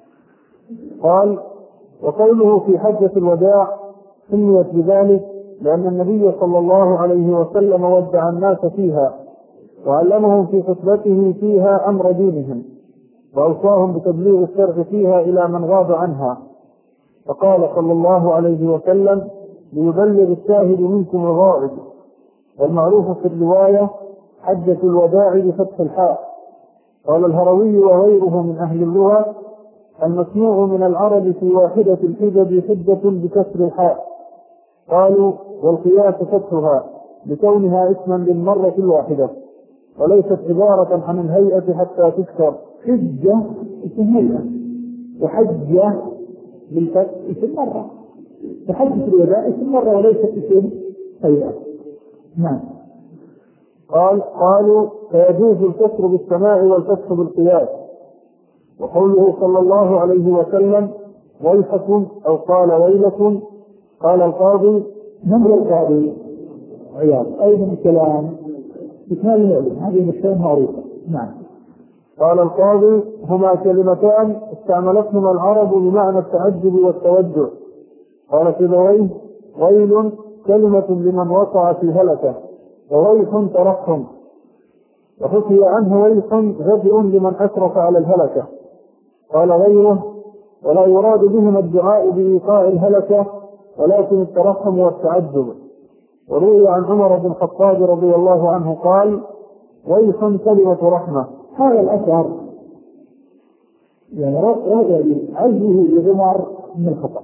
قال: وقوله في حجة الوداع سميت بذلك لأن النبي صلى الله عليه وسلم ودع الناس فيها وعلمهم في خطبته فيها أمر دينهم، وأوصاهم بتبليغ الشرع فيها إلى من غاب عنها. فقال صلى الله عليه وسلم: ليبلغ الشاهد منكم الغائب. والمعروف في الرواية حجة الوداع بفتح الحاء. قال الهروي وغيره من أهل اللغة: المسموع من العرب في واحدة الحجج حجة بكسر الحاء. قالوا: والقياس فتحها لكونها اسما للمرة الواحدة وليست عبارة عن الهيئة حتى تذكر. حجة اسم هيئة، وحجة بالفتح اسم مرة، وحجة الوداع اسم مرة وليست اسم هيئة. نعم. قال: قالوا: فيجوز الكسر بالسماع والفتح بالقياس. وقوله صلى الله عليه وسلم: ويحكم أو قال ويلكم. قال القاضي: نمر القاضي عياض أيضا الكلام بكمال العلم، هذه مشكلة معروفة. نعم. قال القاضي: هما كلمتان استعملتهما العرب بمعنى التعجب والتوجع. قال سيبويه: ويل كلمة لمن وقع في هلكة، وويح ترحم. وحكي عنه ويح غدء لمن أشرف على الهلكة. قال غيره: ولا يراد بهما الدعاء بإيقاع الهلكة ولكن الترحم والتعجب. وروي عن عمر بن الخطاب رضي الله عنه قال: ويح كلمة رحمة. هذا الأثر يعني رأي عزه لعمر من الخطأ.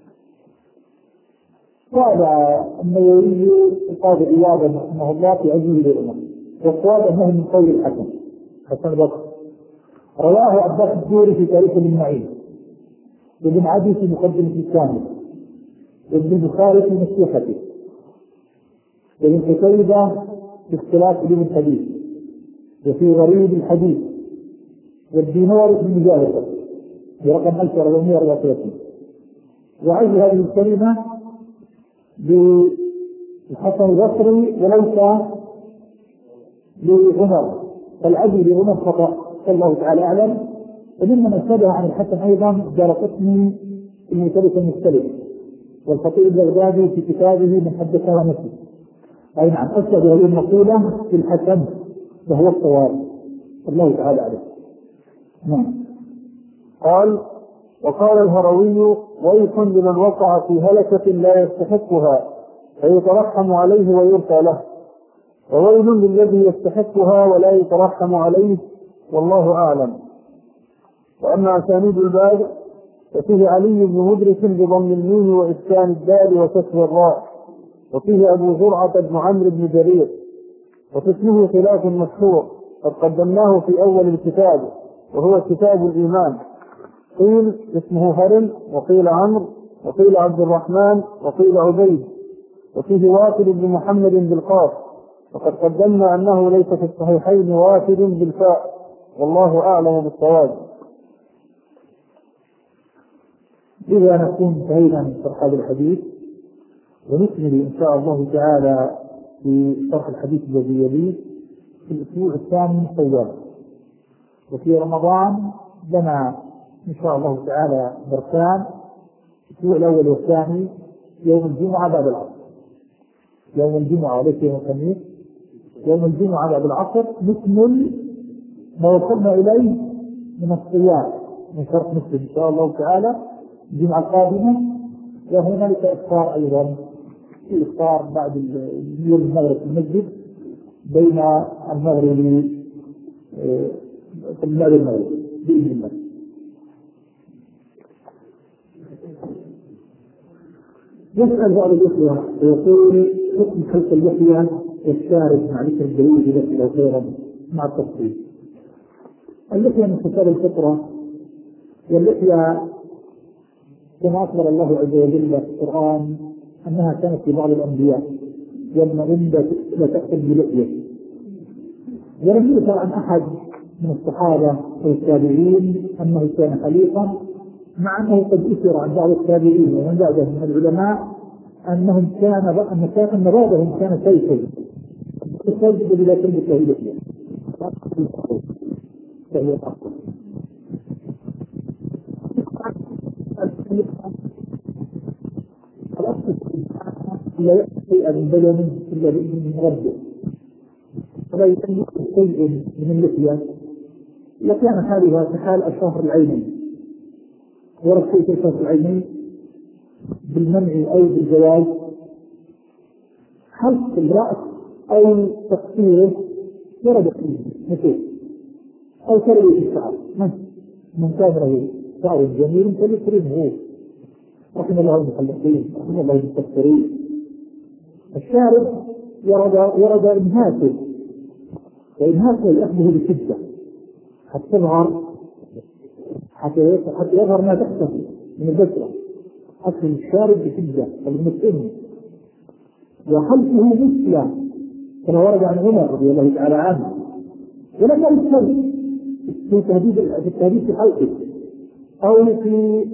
قال النووي القاضي عياض رحمه الله في عزه لعمر، والصواب أنه من قول الحسن حسن البصري. رواه عباس الدوري في تاريخ المعين، وابن عدي في مقدمة الكامل، وابن البخاري في نصيحته، وابن قتيبة في اختلاف علوم الحديث، وفي غريب الحديث، والدينار في المجاهدة برقم ألف وأربعمائة وأربعة وثلاثين. وعز هذه الكلمة بالحسن البصري وليس لعمر، فالعزل لعمر خطأ والله تعالى أعلم. وممن اشتبه عن الحسن أيضا دارقطني في المثلث المختلف، والخطيب البغدادي في كتابه من حدث ونسي. أي نعم، أشهد هذه المقولة في الحسن وهو الصواب والله تعالى أعلم. نعم. قال: وقال الهروي: ويح لمن وقع في هلكة لا يستحقها فيترحم عليه ويرثى له، وويل للذي يستحقها ولا يترحم عليه والله أعلم. وأما أسانيد الباب ففيه علي بن مدرك بضم الميم وإسكان الدال وكسر الراء، وفيه أبو زرعة بن عمرو بن جرير، وفي اسمه خلاف مشهور قد قدمناه في أول الكتاب وهو كتاب الإيمان. قيل اسمه هرم، وقيل عمرو، وقيل عبد الرحمن، وقيل عبيد، وفيه وافد بن محمد بالقاف، وقد قدمنا أنه ليس في الصحيحين وافد بالفاء والله أعلم بالصواب. إذا نكون انتهينا من شرح هذا الحديث، ونكمل إن شاء الله تعالى في شرح الحديث الذي يليه في الأسبوع الثاني من شوال. وفي رمضان لنا إن شاء الله تعالى درسان، الأسبوع الأول والثاني يوم الجمعة بعد العصر، يوم الجمعة وليس يوم الخميس، يوم الجمعة بعد العصر نكمل ما وصلنا إليه من الصيام من شرح مسلم إن شاء الله تعالى الجمعة القادمة. وهنالك إفطار أيضا، في إفطار بعد يوم المغرب في المسجد بين المغرب في المغرب بإذن الله. يسأل بعض الإخوة ويقول: حكم خلق اللحية والشارب مع ذكر الدليل إذا خيرا مع التفصيل. اللحية من خصال الفطرة، واللحية كما أخبر الله عز وجل في القرآن أنها كانت في بعض الأنبياء يوم لا تأخذ بلحية. ولم يذكر عن أحد من الصحابة والتابعين أنه كان حليقا، مع أنه قد أثر عن بعض التابعين ومن بعدهم من العلماء أنهم كان أن كان أن بعضهم كان سيفا تسبب بلا تلبس له لحية فهي الأفضل. الأصل لا يأتي شيئا من بدنه إلا بإذن من ربه، فلا يملك شيء من اللحية لكان حالها كحال أشهر العينين. ورد في أشهر العينين بالمنع أو بالجواز حلق الرأس أو تقصيره ورد فيه مثل أو تروي الشعر. من كان له شعر جميل فليكرمه رحم الله المخلصين رحم الله المستكثرين. الشارب ورد ورد إنهاكه، وإنهاكه يأخذه بشدة حتى تظهر حتى حتى يظهر ما تحته من البشرة. أخذ الشارب بشدة المسلم، وحلقه مثله كما ورد عن عمر رضي الله تعالى عنه. ولم يستوي في تهديد في التهديد في حلقه أو في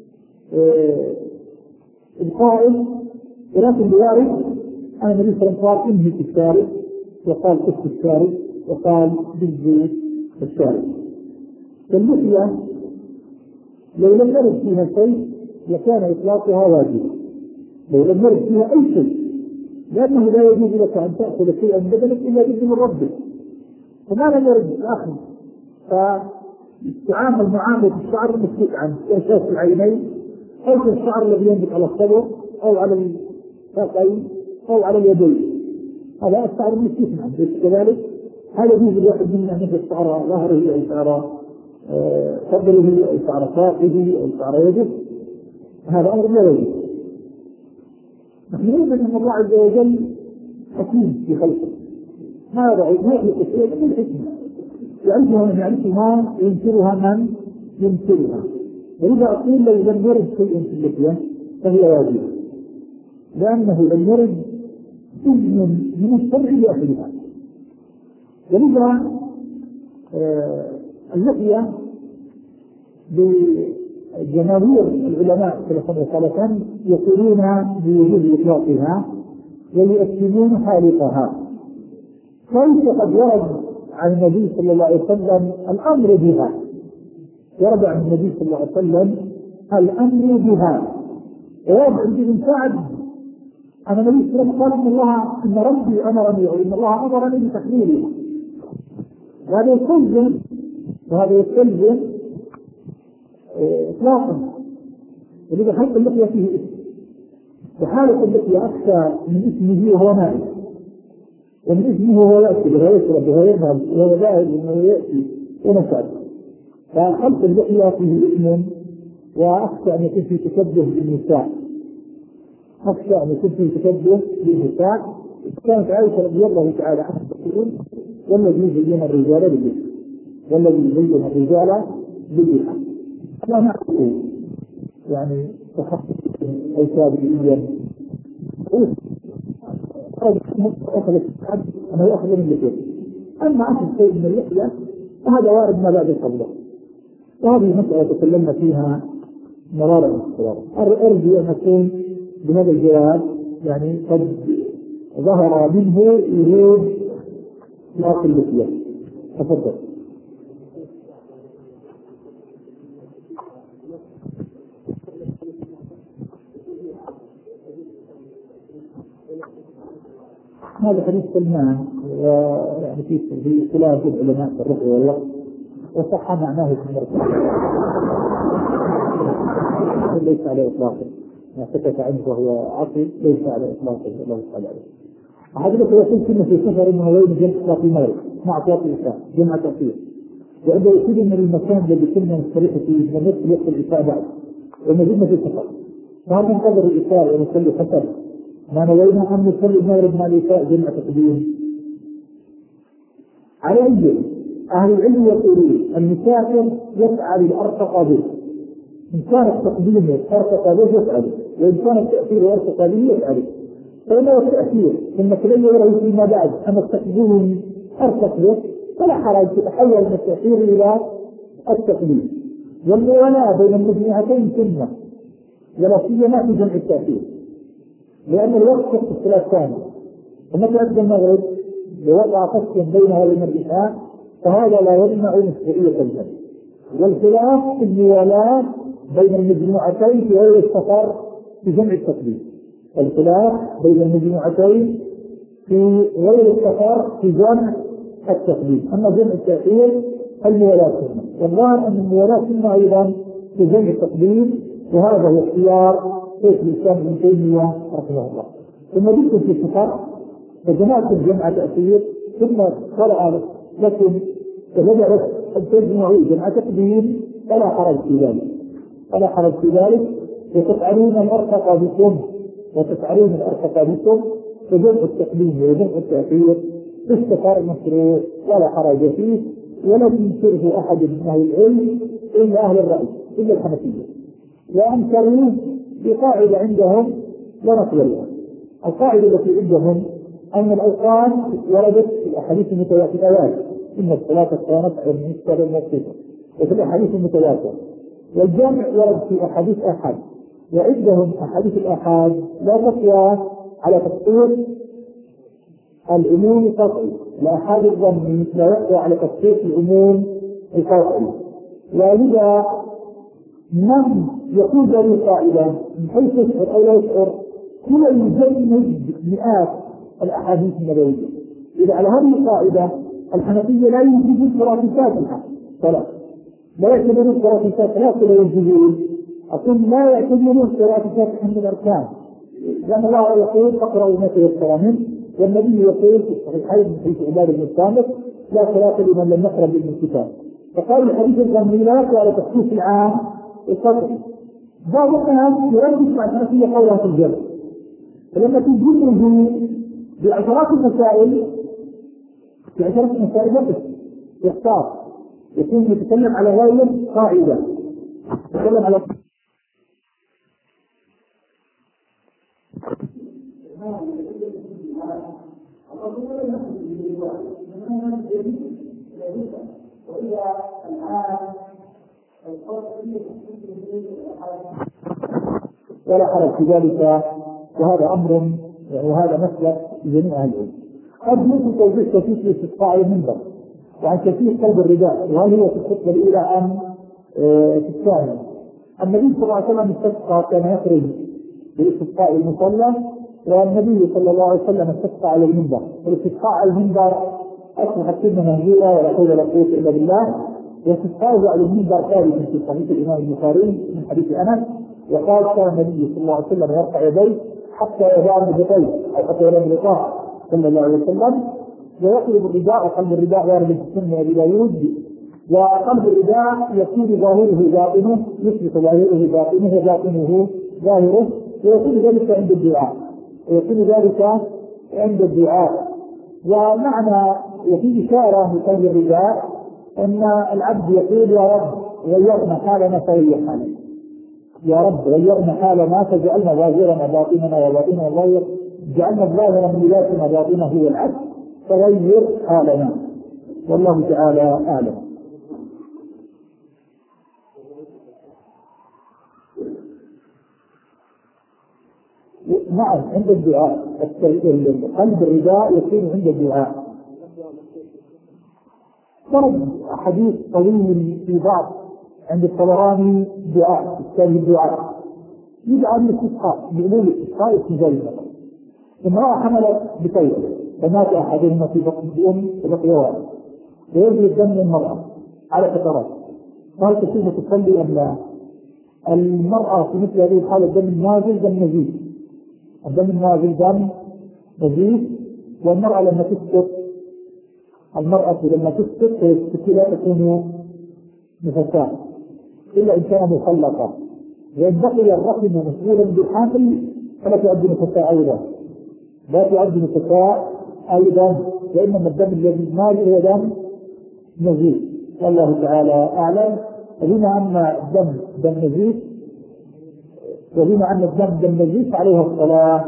القائل، ولكن بوارد أن النبي صلى الله عليه وسلم انهي في الشارب وقال قص الشارب وقال بالزيت الشارب. فاللحية لو لم يرد فيها شيء لكان إطلاقها واجبا، لو لم يرد فيها أي شيء، لأنه لا يجوز لك أن تأخذ شيئا من بدنك إلا بإذن من ربك، فما لم يرد الأخذ فتعامل معاملة الشعر المسكوت عنه كشاف العينين أو الشعر الذي ينبت على الصدر أو على الساقين أو على اليدين، هذا الشعر المستثنى كذلك. هذا يجوز الواحد منا مثل شعر ظهره أو شعر صدره أو شعر ساقه أو شعر يده، هذا أمر لا يجوز. نحن نؤمن أن الله عز وجل حكيم في خلقه، ما ما يخلق الشيء بالحكمة، يعرفها من يعرفها ينكرها من ينكرها. ولذا أقول لو لم يرد شيء في اللحية فهي واجبة، لأنه لم يرد إذن من الشرع لأحدها. ولذا آه اللحية بجماهير العلماء ثلاثة يقولون بوجوب إطلاقها ويؤكدون حالقها. كيف قد ورد عن النبي صلى الله عليه وسلم الأمر بها، ورد عن النبي صلى الله عليه وسلم الأمر بها، ووضع ابن سعد أن النبي صلى الله عليه وسلم قال إن الله إن ربي أمرني أو إن الله أمرني بتحليلها. وهذا يستلزم وهذا يستلزم إطلاقا. ولذا حلق اللحية فيه اسم، وحالق اللحية أكثر من اسمه وهو نائم، ومن اسمه وهو يأتي وهو يشرب وهو يذهب وهو ذاهب وهو يأتي ونفعل. فحلق اللحية فيه اسم، وأخشى أن يكون فيه تشبه بالنساء، أخشى أن يكون فيه تشبه بالنساء. كانت عائشة رضي الله تعالى عنها تقول: والذي يزين الرجال باللحى، والذي يزين الرجال باللحى. لا نعرف يعني تخصص أو تابعيا أخذ الشعب أنه يأخذ من اللحية. أما أخذ شيء من اللحية فهذا وارد ما بعد القبضة، وهذه مسألة تكلمنا فيها مرارا مرارا. أرجو أن أكون بهذا الجواب يعني قد ظهر منه يريد إطلاق اللحية. تفضل. هذا حديث سلمان، ويعني في في اختلاف العلماء في الرؤيا والوقت، وصح معناه في المرتبة ليس على إطلاقه، ما سكت عنه وهو عقل ليس على إطلاقه. الله تعالى أحد لك يقول كنا في سفر من وين جمع في المغرب مع أطلاق الإساء جمع تأثير، وعنده يقول من المكان الذي كنا نستريح فيه من نفس وقت الإساء بعد ومزدنا في السفر، فهل ننتظر الإساء ونصلي حسب ما نوينا أن نصلي المغرب مع الإساء جمع تقديم؟ على أي أهل العلم يقولون المسافر يسعى للأرتقى به، إن كان التقديم أرتقى به يسعى، وإن كان التأثير أرتقى به يسعى. فإنه التأثير ثم تبين له فيما بعد أن التقديم أرتقى به فلا حرج يتحول من التأثير إلى التقديم. والموالاة بين المجموعتين سنة، ولا سيما في جمع التأثير، لأن الوقت في اختلاف ثاني. ومتى أدى المغرب لوقع قسم بينها وبين الإساء فهذا لا يمنع مشروعية الجمع. والخلاف في الموالاة بين المجموعتين في غير السفر في جمع التقديم، الخلاف بين المجموعتين في غير السفر في جمع التقديم. أما جمع التأثير الموالاة سنة، والظاهر أن الموالاة سنة أيضا في جمع التقديم، وهذا هو اختيار شيخ الإسلام ابن تيمية رحمه الله. ثم جئتم في السفر فجمعتم جمع تأثير ثم طلع لكم فبدأت التجمع جمع تقديم، فلا حرج في ذلك، فلا حرج في ذلك. وتفعلون الأرتقى بكم وتفعلون الأرتقى بكم فجمع التقديم وجمع التأثير في السفر مشروع ولا حرج فيه، ولم ينكره أحد من أهل العلم إلا أهل الرأي إلا الحنفية، وأنكروه بقاعدة عندهم لا نقبل لها. القاعدة التي عندهم أن الأوقات وردت في الأحاديث المتواترة، إن الصلاة كانت على المستوى الموقوفة وفي الأحاديث المتواترة، والجامع ورد في أحاديث آحاد، وعندهم أحاديث الآحاد لا تقوى على تفسير العموم القطعي، الآحاد الظني لا يقوى على تفسير العموم القطعي. ولذا من يقول له قائلا من حيث يشعر أو لا يشعر هو يجمد مئات الأحاديث النبوية. إذا على هذه القاعدة الحنفية لا يوجدون فراتفاتها صلاة، لا يعتبرون فراتفاتها لا يوجدون، أقول لا يعتبرون فراتفاتها من الأركان، لأن الله يقول اقرأوا ما تيسر منه، والنبي يقول في الصحيحين من حديث عبادة بن الصامت لا صلاة لمن لم يقرأ بالكتاب. فقال الحديث الغنيات على تخصيص العام الصدر. بعض الناس يركز مع الحنفية قولها في الجبل، فلما تجده بعشرات المسائل في عشرات المسائل يقف يختار، يكون يتكلم على غير قاعدة، يتكلم على ولا حرج في ذلك، وهذا أمر وهذا مسلك لجميع العلم. قد يمكن توضيح كثير في استقطاع المنبر وعن كثير قلب الرداء، وهل هو في الخطبة الأولى أم في الثانية. النبي صلى الله عليه وسلم استسقى كان يخرج باستسقاء المصلى، والنبي صلى الله عليه وسلم استسقى على المنبر. والاستسقاء على المنبر أصبحت كلمة مهجورة ولا حول ولا قوة إلا بالله. والاستسقاء على المنبر ثابت في صحيح الإمام البخاري من حديث أنس، وقال كان النبي صلى الله عليه وسلم يرفع يديه حتى يضع بطيه أو حتى يضع بطاعه صلى الله عليه وسلم، ويقلب الرداء، وقلب الرداء وارد في السنة أبي داود، وقلب الرداء يكون ظاهره باطنه يثبت ظاهره باطنه وباطنه ظاهره، ويكون ذلك عند الدعاء ويكون ذلك عند الدعاء. ومعنى وفي إشارة لقلب الرداء أن العبد يقول يا رب غيرنا حالنا فغير حالنا، يا رب غيرنا حالنا فجعلنا ظاهرنا باطننا وباطننا ظاهر، جعلنا الظاهر من ذاتنا باطنه هو العبد فغير حالنا، والله تعالى أعلم. نعم عند الدعاء، قلب الرداء يكون عند الدعاء. ورد حديث طويل في بعض عند الطبراني دعاء الثاني الدعاء يدعى بالاستسقاء بأمور الاستسقاء التجاري. امرأة حملت بطير فمات أحدهما في بطن الأم وبقي والد، ويجري الدم من المرأة على فترات، قال كيف تصلي أم لا؟ المرأة في مثل هذه الحالة الدم النازل دم نزيف، الدم النازل دم نزيف، والمرأة لما تسقط المرأة لما تسقط لا تكون نفساء إلا إن كان مخلقا، وإن بقي الرحم مسؤولا بالحامل فلا تعد نفساء أيضا، لا تعد نفساء أيضا، لأنما الدم الذي نازل هو دم نزيف، والله تعالى أعلم. وبما أن الدم دم نزيف وبما أن الدم دم نزيف عليها الصلاة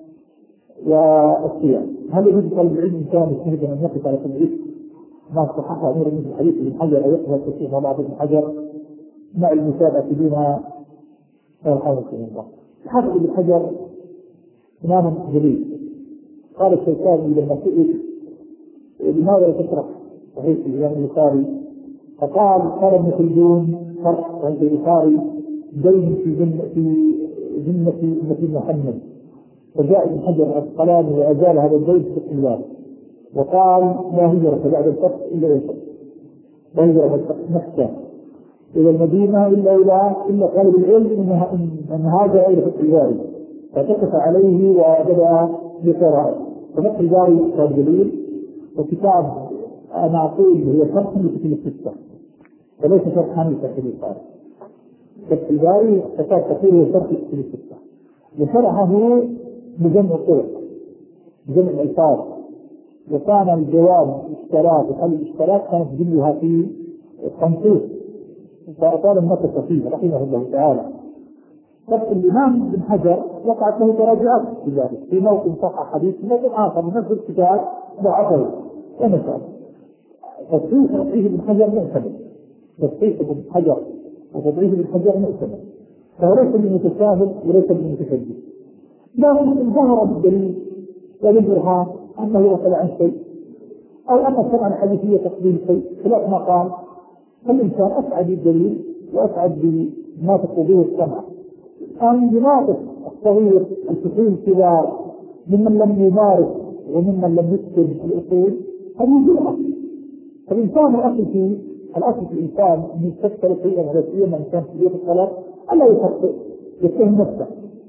والصيام. هل يجب طالب العلم إن كان يجتهد أن يقف على تدريس ما صحح أمير المسلمين الحديث ابن حجر أو يقف التصحيح مع بعض ابن حجر مع المتابعة بما يرحمه الله؟ الحافظ ابن حجر إمام جليل، قال الشيطان لما سئل لماذا تشرح صحيح الإمام البخاري فقال قال ابن خلدون فرق عند البخاري دين في جنة في جنة أمة محمد، فجاء ابن حجر العسقلاني وأزال هذا الدين في الخلاف وقال لا هجرة بعد الفتح إلا الفتح، لا هجرة بعد الفتح نفسه إلى المدينة إلا إلى إلا طالب العلم أن هذا غير فتح الباري، فتكف عليه وبدأ بقراءة ففتح الباري كتاب جليل، وكتاب أنا أقول هو شرح لكتب الستة وليس شرحا لكتب الباري. فتح الباري كتاب كثير هو شرح لكتب الستة، وشرحه بجمع الطرق بجمع الألفاظ، وكان الجواب الاشتراك وحل الاشتراك كانت جلها في التنصيص، فأطال النفس فيه رحمه الله تعالى. فتح الإمام ابن حجر وقعت له تراجعات في ذلك في موقف صح حديث موقف آخر من نفس الكتاب ضعفه ونسأل. تصحيح تصحيح ابن حجر معتمد، تصحيح ابن حجر وتضعيف ابن حجر معتمد، فهو ليس بالمتساهل وليس بالمتشدد، لكن ظهر بالدليل وبالبرهان أنه يصل عن شيء أو أن الشرع الحديثية تقبيل شيء خلاف ما قال، فالإنسان أسعد بالدليل وأسعد بما تقضيه السمع. أن يناقش الصغير الكثير الكبار ممن لم يمارس وممن لم يكتب الأصول هذه جرأة. فالإنسان الأصل في الأصل في الإنسان أن يستكثر شيئا هدفيا من كان في بيت الصلاة ألا يخطئ يتهم نفسه،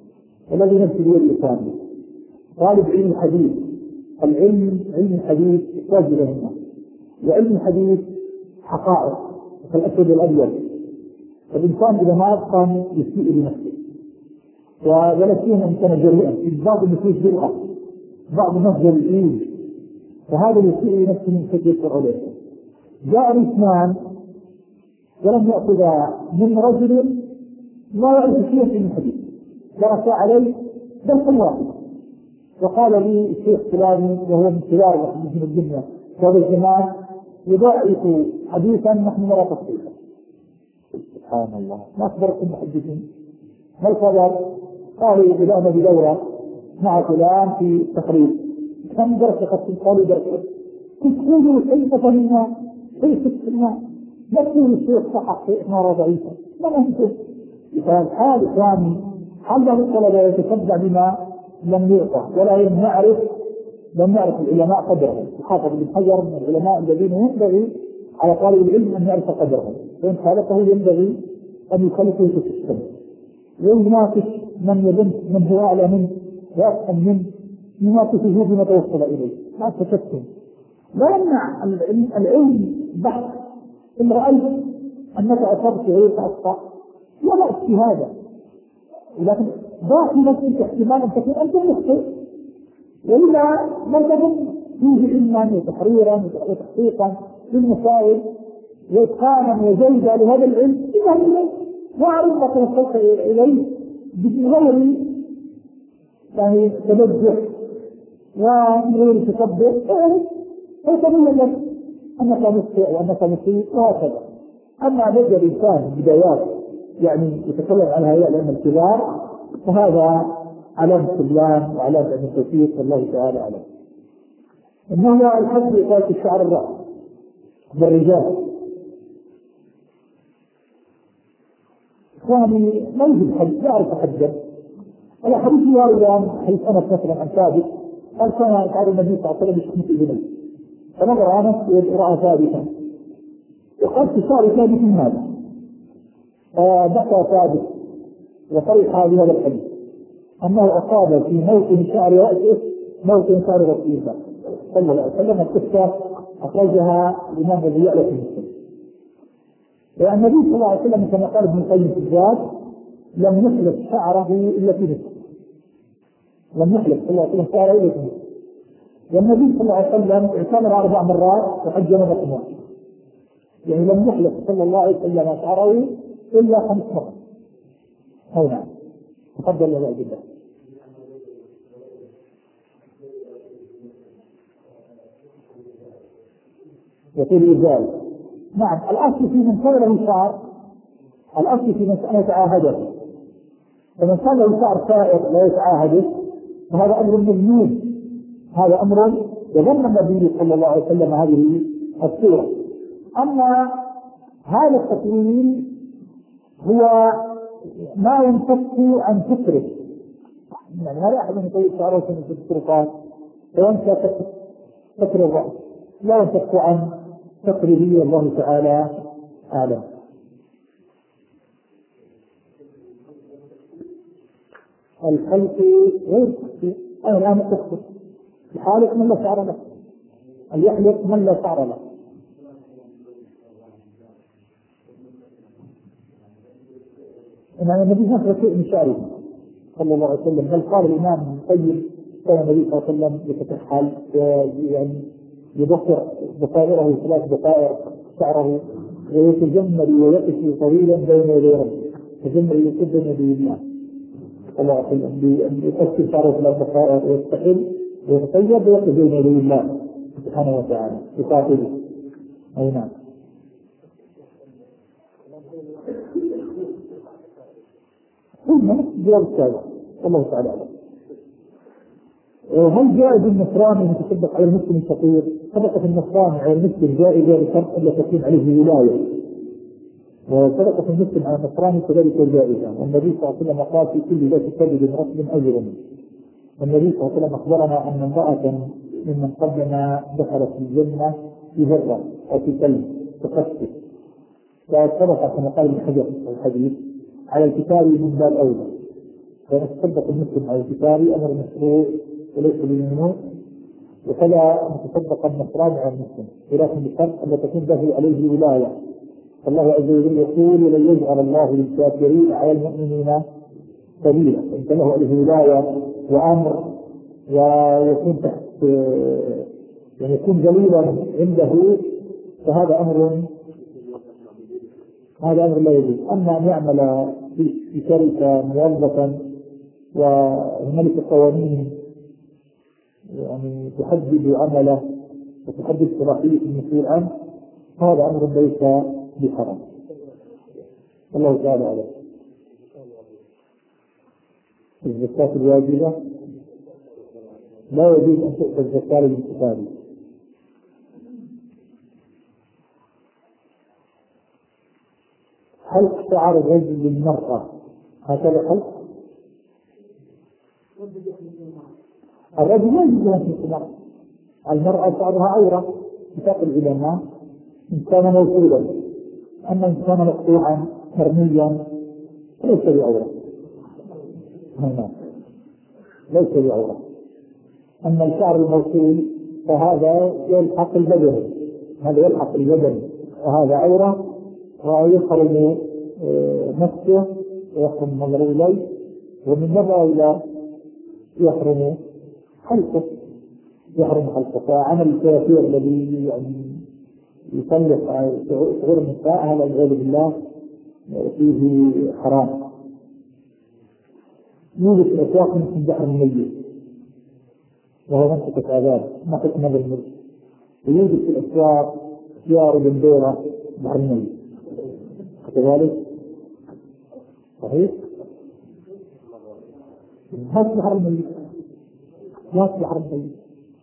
والذي نفسي بيده كامل. طالب علم الحديث، العلم علم الحديث يحتاج إلى الناس، وعلم الحديث حقائق كالأسود والأبيض. الإنسان إذا ما أتقن يسيء لنفسه، ولا سيما إن كان جريئا، في بعض النفوس جرأة، بعض الناس جريئين، فهذا يسيء لنفسه من شدة عليه. جاء الاثنان ولم يأخذ من رجل ما يعرف شيئا في الحديث، درس عليه درسا واحدا، وقال لي الشيخ فلان وهو من كبار من الدنيا هذا الزمان يضاعف حديثا نحن نرى تصحيحا. سبحان الله، ما أخبركم محدثين ما الخبر؟ قالوا بدأنا بدورة مع فلان في التقريب، كم درس قد قالوا درس تقولوا كيف منا كيف تسمع لا تقولوا الشيخ صحح شيء مرة ضعيفة ما ننسى. فالحال إخواني حل الطلبة يتشبع بما لم يعطى ولا يعرف لم يعرف العلماء قدرهم. الحافظ بن حجر من العلماء الذين ينبغي على طالب العلم أن يعرف قدرهم، وإن خالفه ينبغي أن يخالفه في السنة ويناقش من يظن من هو أعلى منه وأفهم منه، يناقشه بما توصل إليه ما تشتم. لا يمنع العلم بحث، إن رأيت أنك أصبت غير أخطأ ولا اجتهادا، لكن ضاع نفسك احتمال أن تكون أنت مخطئ، وإلا لم تكن فيه علما وتحريرا وتحقيقا للمسائل وإتقانا وزيدا لهذا العلم إذا إليه واعرف ما توصلت إليه بغير يعني تبجح ومن غير تكبر، فيتبين لك أنك مخطئ وأنك مصيب وهكذا. أما بدأ الإنسان بدايات يعني يتكلم عن هؤلاء لأن الكبار فهذا علامة السلام وعلامة أن التوفيق والله تعالى أعلم. إنه الحد يقال الشعر الرأس بالرجال. إخواني ما يوجد حد يعرف حدا. الحديث واردان حيث أنس مثلا عن ثابت قال كان يتعرض النبي صلى الله عليه وسلم بشخص إبنه فنظر أنس رأى ثابتا وقال في شعر ثابت هذا بكى ثابت وفرح بهذا الحديث أنه أصاب في موطن شعر رأسه موطن شعر رأسه صلى الله عليه وسلم. القصة أخرجها الإمام الذي يعرف المسلم. لأن النبي صلى الله عليه وسلم كما قال ابن القيم في الزاد لم يحلق شعره إلا في نصف، لم يحلق صلى الله عليه وسلم شعره إلا في نصف. والنبي صلى الله عليه وسلم اعتمر أربع مرات وحج مرة واحدة، يعني لم يحلق صلى الله عليه وسلم شعره إلا خمس مرات. هنا تفضل يا عبد الله. يطيل إزال. نعم الأصل في من كان له شعر، الأصل في من كان يتعاهده، فمن كان له شعر سائر لا يتعاهده فهذا أمر مذموم، هذا أمر يظن النبي صلى الله عليه وسلم هذه الصورة. أما هذا التقويم هو ما ينفك عن فكره، يعني هذا أحد من يطيل شعره في الطرقات وينفك فكر الرأس لا ينفك عن فكره والله تعالى أعلم. الخلق غير تخفي، أنا الآن تخفي الحالق من لا شعر له، اليحلق من لا شعر له. إن النبي نفسه شيء من شعره صلى الله عليه وسلم، بل قال الإمام ابن القيم كان النبي صلى الله عليه وسلم يتكحل يعني يبصر بصائره ثلاث بصائر شعره ويتجمل ويقف طويلا بين يدي ربه، تجمل يقف بين يدي الله صلى الله عليه وسلم يقف شعره ثلاث بصائر ويستحل ويتطيب ويقف بين يدي الله سبحانه وتعالى يقاتله. أي نعم. ثم جواب السابق الله تعالى أعلم. هل جائز النصراني أن يتصدق على المسلم الفقير؟ صدقة النصراني على المسلم جائزة لشرط ألا تكون عليه ولاية، وصدقة المسلم على النصراني كذلك جائزة. والنبي صلى الله عليه وسلم قال في كل ذات كبد رطب أجر. والنبي صلى الله عليه وسلم أخبرنا أن امرأة ممن قدم دخلت الجنة في هرة أو في كلب تقصد، فصدقة كما قال ابن حجر في الحديث على الكتاب من باب أولى. فنتصدق المسلم على الكتابي أمر مشروع وليس بممنوع، وكذا نتصدق النصراني على المسلم، ولكن بشرط أن تكون له عليه ولاية. فالله عز وجل يقول: ولن يجعل الله للكافرين على المؤمنين سبيلا. فإن كان له عليه ولاية وأمر ويكون تحت يعني يكون ذليلا عنده، فهذا أمر هذا أمر لا يجوز. أما أن يعمل في شركة موظفا وهنالك قوانين يعني تحدد عمله وتحدد صلاحية المسؤول عنه، هذا أمر ليس بحرام. الله تعالى أعلم. الزكاة الواجبة لا يجوز أن تؤتى الزكاة للكتاب. حلق شعر الرجل للمرأة هكذا حلق؟ الرجل لا يجوز أن يحلق. المرأة شعرها عورة باتفاق العلماء إن كان موصولا، أما إن كان مقطوعا مرميا ليس بعورة، ليس بعورة. أما الشعر الموصول فهذا يلحق البدن، هذا يلحق البدن وهذا عورة، ويحرم نفسه ويحرم النظر إليه، ومن نظر إلى يحرم حلقه يحرم حلقه. فعمل الكافر الذي يعني يسلط صغور النساء هذا والعياذ بالله فيه حرام. يوجد في الأسواق من بحر الميت وهو منطقة عذاب ما حكم هذا الملك، ويوجد في الأسواق سيارة بندورة بحر الميت كذلك صحيح؟ هذا بحر الميت، هذا بحر الميت.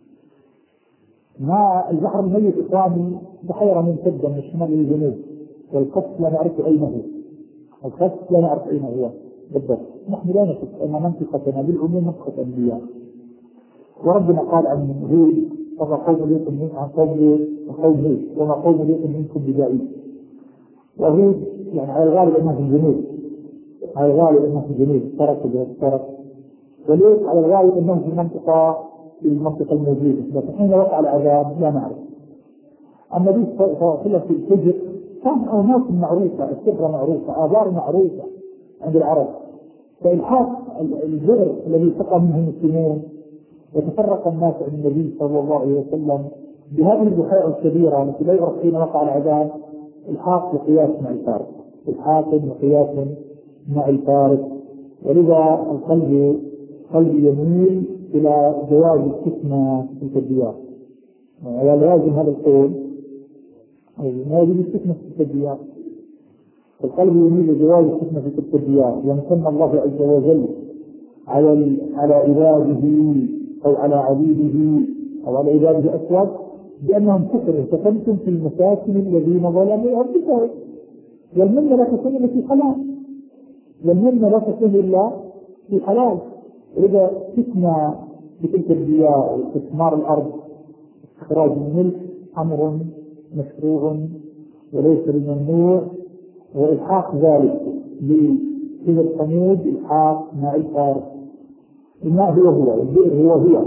ما البحر الميت إخواني بحيرة ممتدة من الشمال للجنوب، والقصد لا نعرف أين هو، القصد لا نعرف أين هو بالضبط. نحن لا نشك أن منطقتنا بالعموم منطقة أنبياء، وربنا قال عن هود: وما قوم لوط منكم عن قوم قوم هود وما قوم لوط منكم ببعيد. وهود يعني على الغالب أنه في الجنوب، على الغالب أنه في الجنوب ترك ترك ولوط على الغالب أنه في منطقة في المنطقة الموجودة، لكن حين وقع العذاب لا نعرف. النبي صلى الله عليه وسلم في الفجر كان أناس معروفة، السفرة معروفة، آبار معروفة عند العرب، فإلحاق البئر الذي سقى منه المسلمون وتفرق الناس عن النبي صلى الله عليه وسلم بهذه البحيرة الكبيرة التي لا يعرف حين وقع العذاب، الحاق بقياس مع الفارق، الحاق بقياس مع الفارق. ولذا القلب قلب يميل إلى جواز الفتنة في التدبير، يعني لازم هذا القول ما يجب الفتنة في التدبير. القلب يميل لجواز الفتنة في التدبير، يمتن الله عز وجل على على عباده أو على عبيده أو على عباده أسود بأنهم كفروا سكنتم في المساكن الذين ظلموا أنفسهم، والمنة لا تكون إلا في حلال، والمنة لا تكون إلا في حلال. إذا فتنة بتلك الديار واستثمار الأرض إخراج الملك أمر مشروع وليس بممنوع، وإلحاق ذلك بسيد الحمود إلحاق مع الفارق. الماء هو هو والبئر هو هو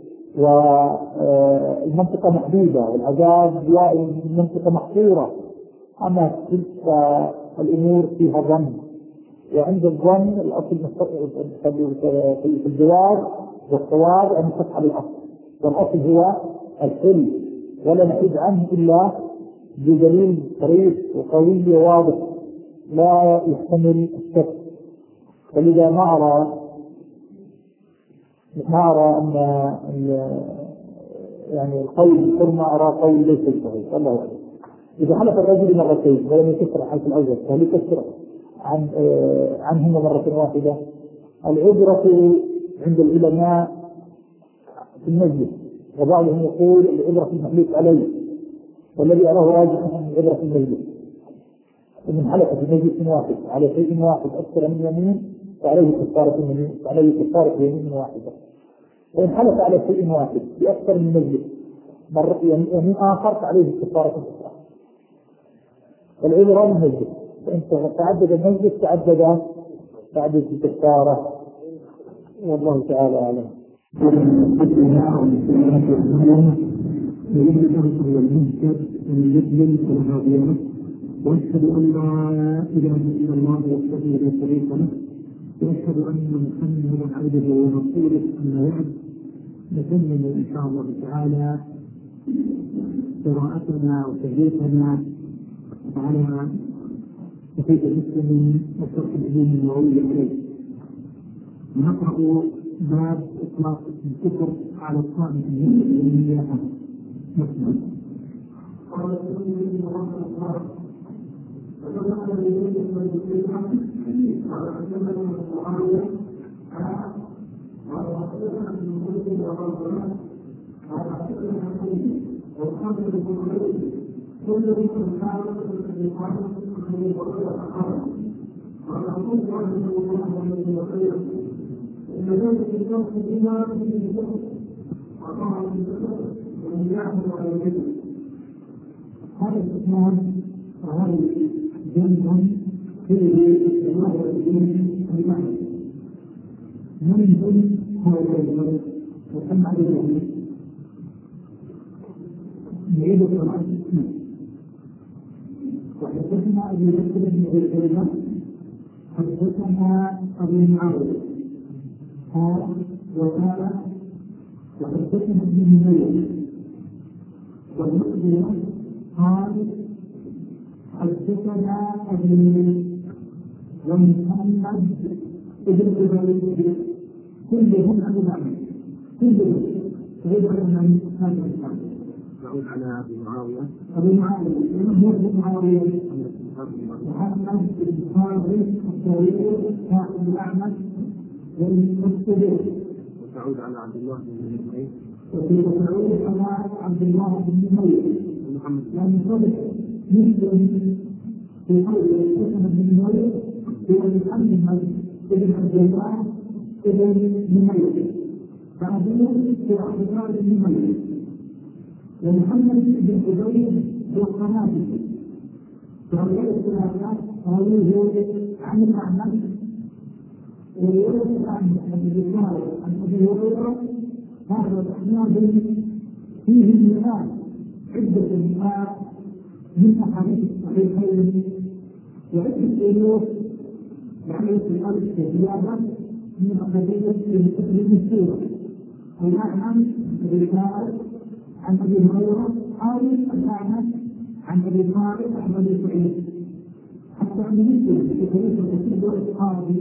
والمنطقة محدودة والعذاب المنطقة محصورة. أما تلك الأمور فيها ظن، وعند الظن الأصل في الجواب والصواب أن تسحب الأصل، والأصل هو الحل ولا نحيد عنه إلا بدليل صريح وقوي وواضح لا يحتمل الشك. فلذا ما أرى ما أرى أن يعني القول ثم أرى قول ليس صحيح. الله أعلم. إذا حلف الرجل مرتين ولم يكسر حلف الأول فهل يكسر عن عنهما مرة واحدة؟ العبرة عند العلماء في المجلس، وبعضهم يقول العبرة في المحلوف عليه، والذي أراه راجح أن العبرة في المجلس. ومن حلف في مجلس واحد على شيء واحد أكثر من يمين فعليه كفارة يمين، فعليه كفارة يمين واحدة. وإن حلف على شيء واحد بأكثر من مجلس مرة يمين آخر فعليه كفارة أخرى. العبرة من المجلس، فإن تعدد المجلس تعدد تعدد الكفارة والله تعالى أعلم. واشهد ان لا اله الا الله وحده لا شريك له واشهد ان محمدا عبده ورسوله اما بعد نكمل ان شاء الله تعالى قراءتنا وتجريتنا على صحيح مسلم وشرح الدين النووي عليه. نقرا باب اطلاق الكفر على الصائم اليمين مسلم. قال فذكر اليه المسلم قال حدثنا معاويه قال حدثنا ابن مسلم وقال قال حدثنا علي وقال ابن علي كل من كان في قال من وقال قال رسول الله صلى الله عليه وسلم ان ذلك الشخص بما به الكفر وقال في الكفر ومن يعمل على الكفر. هذا الاسلام وهذا جنب فيه الله الدين المعنى من دون هذا الجنب وسمع له يعيد القرآن. وحدثنا أبي بكر بن أبي شيبة حدثنا أبي معاوية قال وقال وحدثنا ابن نمير والمقدم قال حدثنا ابن ومحمد ابن ابراهيم كلهم عن الأعمش كلهم غير من هذا الإسلام. نعود على ابي معاويه ابي معاويه ابن معاويه محمد بن خالد الطويل صاحب الأعمش والمستدير. وتعود على عبد الله بن نمير وتعود على عبد الله بن نمير محمد لأن صدق مسلم في قول الحسن بن نمير هو محمد بن عبد الله بن نمير فأبوه في عبد الله بن نمير ومحمد بن عبيد هو قنابل فغير الثلاثة رويه عن الأعمش ويروي عن أبي بكر عن أبي هريرة هذا إسناد فيه المئات عدة المئات من أحاديث الصحيحين وعدة ألوف يعني في الألف زيادة من أحاديث في السورة الأعمش أبي بكر عن أبي هريرة أو الأعمش عن أبي طارق عن أبي سعيد حتى أن مسلم في طريقة الكبر القاضي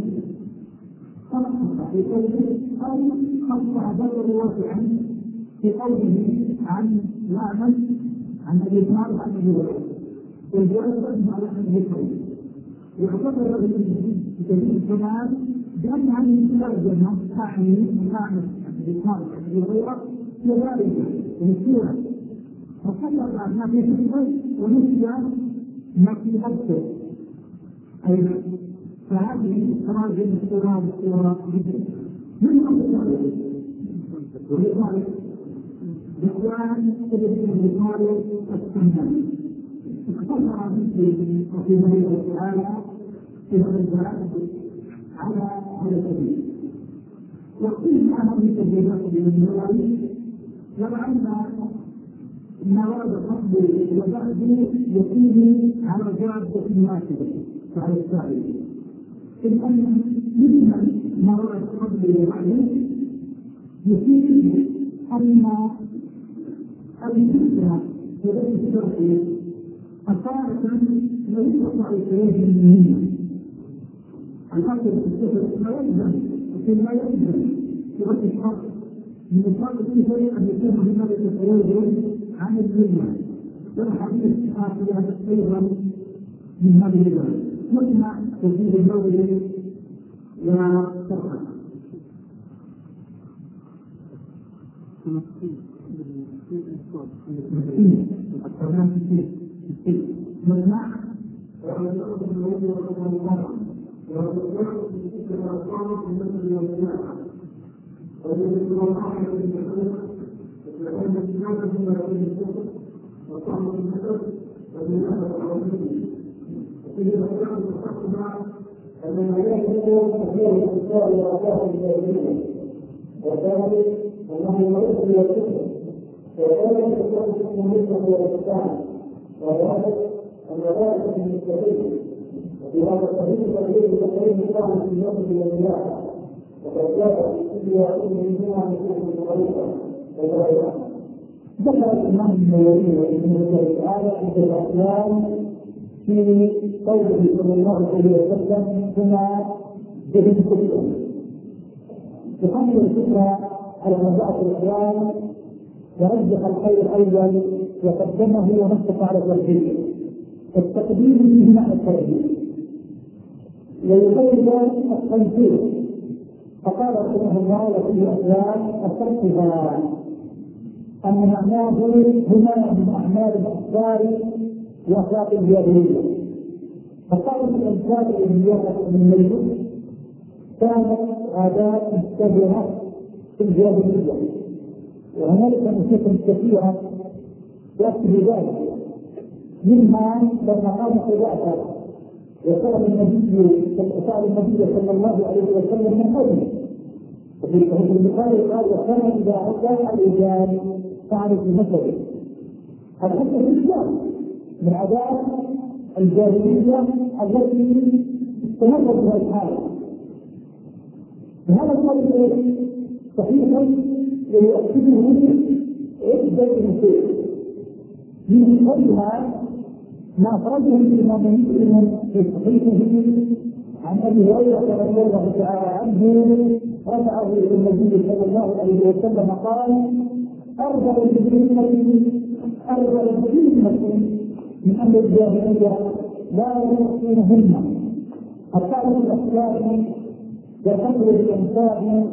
خلق في قوله أو خلق عبر واسعا في قوله عن الأعمش عن أبي طارق عن أبي هريرة والجواب على أبي سعيد. يعتبر المسلم في تجريد الكلام بأن عن الترجمة تعني الأعمش عن أبي طارق عن أبي هريرة كذلك المسيرة وحصل ما في البيت ونسي ما في نفسه أيضا. فهذه تراجم الصورة بالصورة جدا من أفضل ولذلك بإخوان ابن البخاري السنة اختصر مثل وفي مجلس تعالى في الغزال على هذا السبيل. وقيل عن هذه التجربة بالنووي ولعل مواد الفضل وبعده يكون على جادة مناسبة على السائل إذ أن ممن مواد الفضل وبعده يفيد أن الفكرة في ذلك الشرع أساسا لا يستطيع إليه منه الأصل في السفر لا يلزم لكن لا يلزم في وقت الشرع من الفرق في شيء أن يكون هناك الخروج عن الذمة والحديث آخر أيضا من هذه الرواية مثل تزيد النووي وشرحه. مجمع وعلى الأرض الذي وقد الله ويقول في ذكر الأطفال من مثل والجماعة ويذكر الله عليه وسلم وأن الإسلام هو عليه الكفر وصحب الكفر وبناء العربية وفي الأحكام المستقبة ومن يكون كثير من الإسلام والأخلاق الجاهلية، وذلك أنه يرد إلى الكفر، وذلك يكون المسلم والإسلام، وذلك أن ذلك من التوحيد. وفي هذا الصحيح الذي يقول الله في يوم القيامة وقد جاء في كل منهما من كل طريقة وغيرها. ذكر الإمام النووي رحمه الله تعالى عند الأحيان في قوله صلى الله عليه وسلم كما جهد الكفر يحمل الفكرة على مبعث الإسلام ورجح الخير أيضا وقدمه ونصف على الترتيب. التقديم فيه معنى الترتيب ويغير التنفيذ. فقال رحمه الله وفيه أسباب أصدقها أن معناه هنا من أعمال الأخبار وأخلاق الجاهلية. فقال الإنسان من الميت كانت عادات مستمرة في الجاهلية، وهنالك نصوص كثيرة تؤكد ذلك، منها لما قام حذيفة وسأل النبي سأل النبي صلى الله عليه وسلم من قوله، وفي صحيح البخاري قال وكان إذا أتى الرجال تعرف مثله. هذا حتى في الإسلام من عادات الجاهلية التي استمرت بها الحال. بهذا الطريق صحيحا يؤكده عدة نصوص، من قبلها ما أخرجه الإمام مسلم في صحيحه عن أبي هريرة رضي الله تعالى عنه رفعه إلى النبي صلى الله عليه وسلم قال: أربع بهمة أربع بهمة من أمر الجاهلية لا يحسنهن: الطعن في الأخلاق والقتل بالأنساب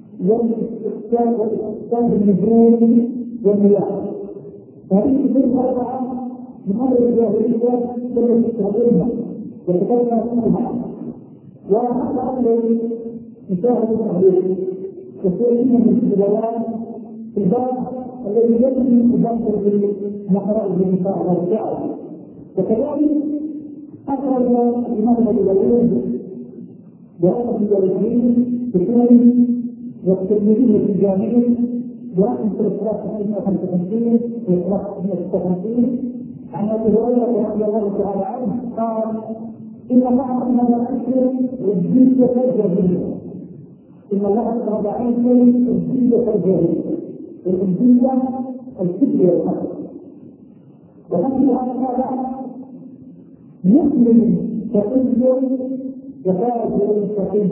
والاستحسان بالنجوم والمياه. هذه الأمور أربعة من أمر الجاهلية التي تهدمها وتتبنى فيها، وهذا أمر مشاهد التهديد وسيرين من البيان في الباب الذي يجري يذكر بمحرائه النساء والرجال. وكذلك أخرج الإمام النووي برقم الجليل في السنن والترمذي في الجامع برقم ثلاثة آلاف وخمسة وخمسين في ثلاثة آلاف وستة وخمسين عن أبي هريرة رضي الله تعالى عنه قال: إن الله أمر الأشهر والجزية الجاهلية. إن الله أمر عنكم الجزية الجاهلية. الجزية الكبر والحق. وفي هذا مسلم تقي وكافر تقي.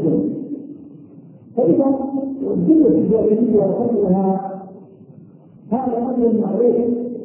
فإذا الجزية الجاهلية وفضلها هذا أمر معروف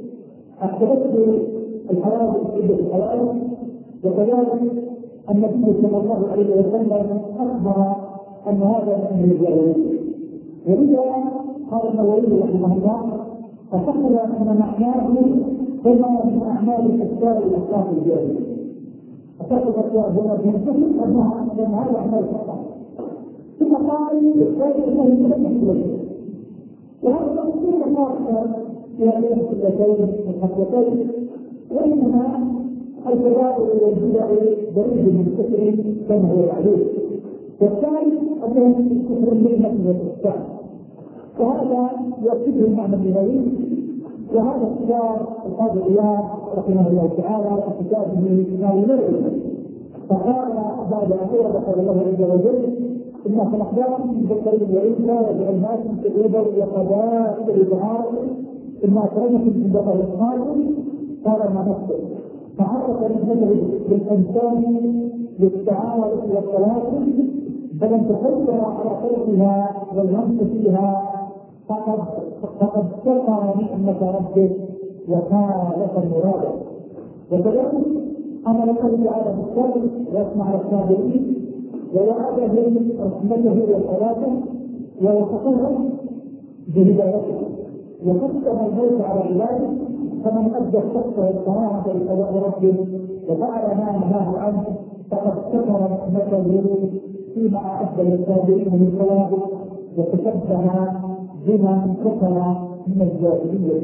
أخبرته الحوادث عدة الحوادث. وكذلك النبي صلى الله عليه وسلم أخبر أن هذا من أمر الجاهلية. ولذا قال النووي رحمه الله: ففصل أن معناه كما من أعمال الكفار والأخلاق الجاهلية. فصل هنا في الكفر أنها من هذا أعمال الكفار. ثم قال: ذلك أنه يتبع وهذا كل الله في هذه الحلتين الحلتين وإنما الكبائر والبدع بريد من الكفر كما هو معلوم. والثالث أنه كفر النعمة والإحسان، وهذا يؤكده المعنى النووي. وهذا كتاب القاضي عياض رحمه الله تعالى في كتابه ما يمر، فقال بعد أن أورد قول الله عز وجل: إنا خلقناكم من ذكر وأنثى وجعلناكم شعوبا وقبائل لتعارفوا إن أكرمكم عند الله أتقاكم. قال ما نفسه فعرف نفسه بالأنسان للتعارف والتواصل، فلم تقدر على خلقها والهمس فيها فقد فقد شكر نعمة ربك وخالف المراد. وكذلك أمر الله تعالى بالصبر ويسمع الصابرين ووعدهم رحمته وصلاته ووصفهم بهدايته، وقسم الموت على عباده. فمن أدى الشخص والكرامة لقضاء ربه وفعل ما نهاه عنه فقد شكر نعمته فيما أعد للصابرين من ثوابه وتشبه بما كفر من الجاهلية.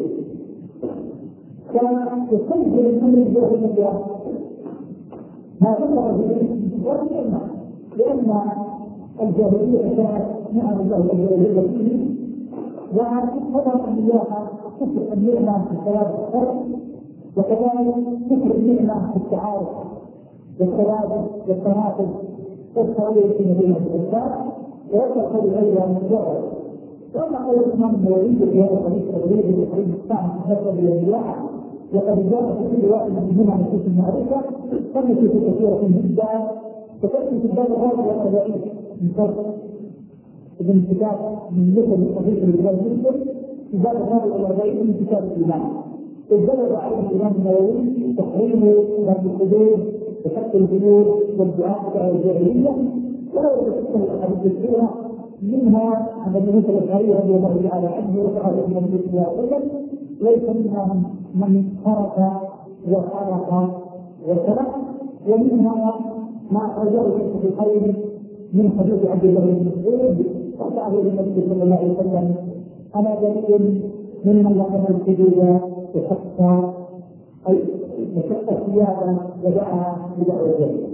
فيخرج من أمر الجاهلية ما ذكر به والنعمة لأن الجاهلية كانت نعم الله الجاهلية فيه، وهذا النياحة كفر النعمة في الثواب والخير، وكذلك كفر النعمة في التعارف والتوازن والتناقض والتولي في مدينة الإنسان، ويتخذ غيرها من الجوهر. وأما قول الإمام النووي في هذا الحديث الغريب الحديث الثاني نسبة للنياحة، وقد جاء في كل واحد منهما نصوص المعرفة، فالنصوص كثيرة جدا، فتأتي في الباب الرابع والسبعين من فرق ابن كتاب من مثل الحديث الإمام مسلم في باب الرابع والأربعين من كتاب الإيمان. ازداد عليه الإمام النووي تحريم باب الحدود وفك البيوت والدعاء على الجاهلية، ولو تذكر الأحاديث الكثيرة منها أن النبي الأشعري رضي الله تعالى عنه وقال ابن النبي صلى الله عليه وسلم: ليس منا من ترك وخلق وسلك، ومنها ما أخرجه في الخير من حديث عبد الله بن مسعود وقال النبي صلى الله عليه وسلم: أنا بريء ممن لقد الحدود وشق وشق ثيابا ودعا بدعوة الجاهلية.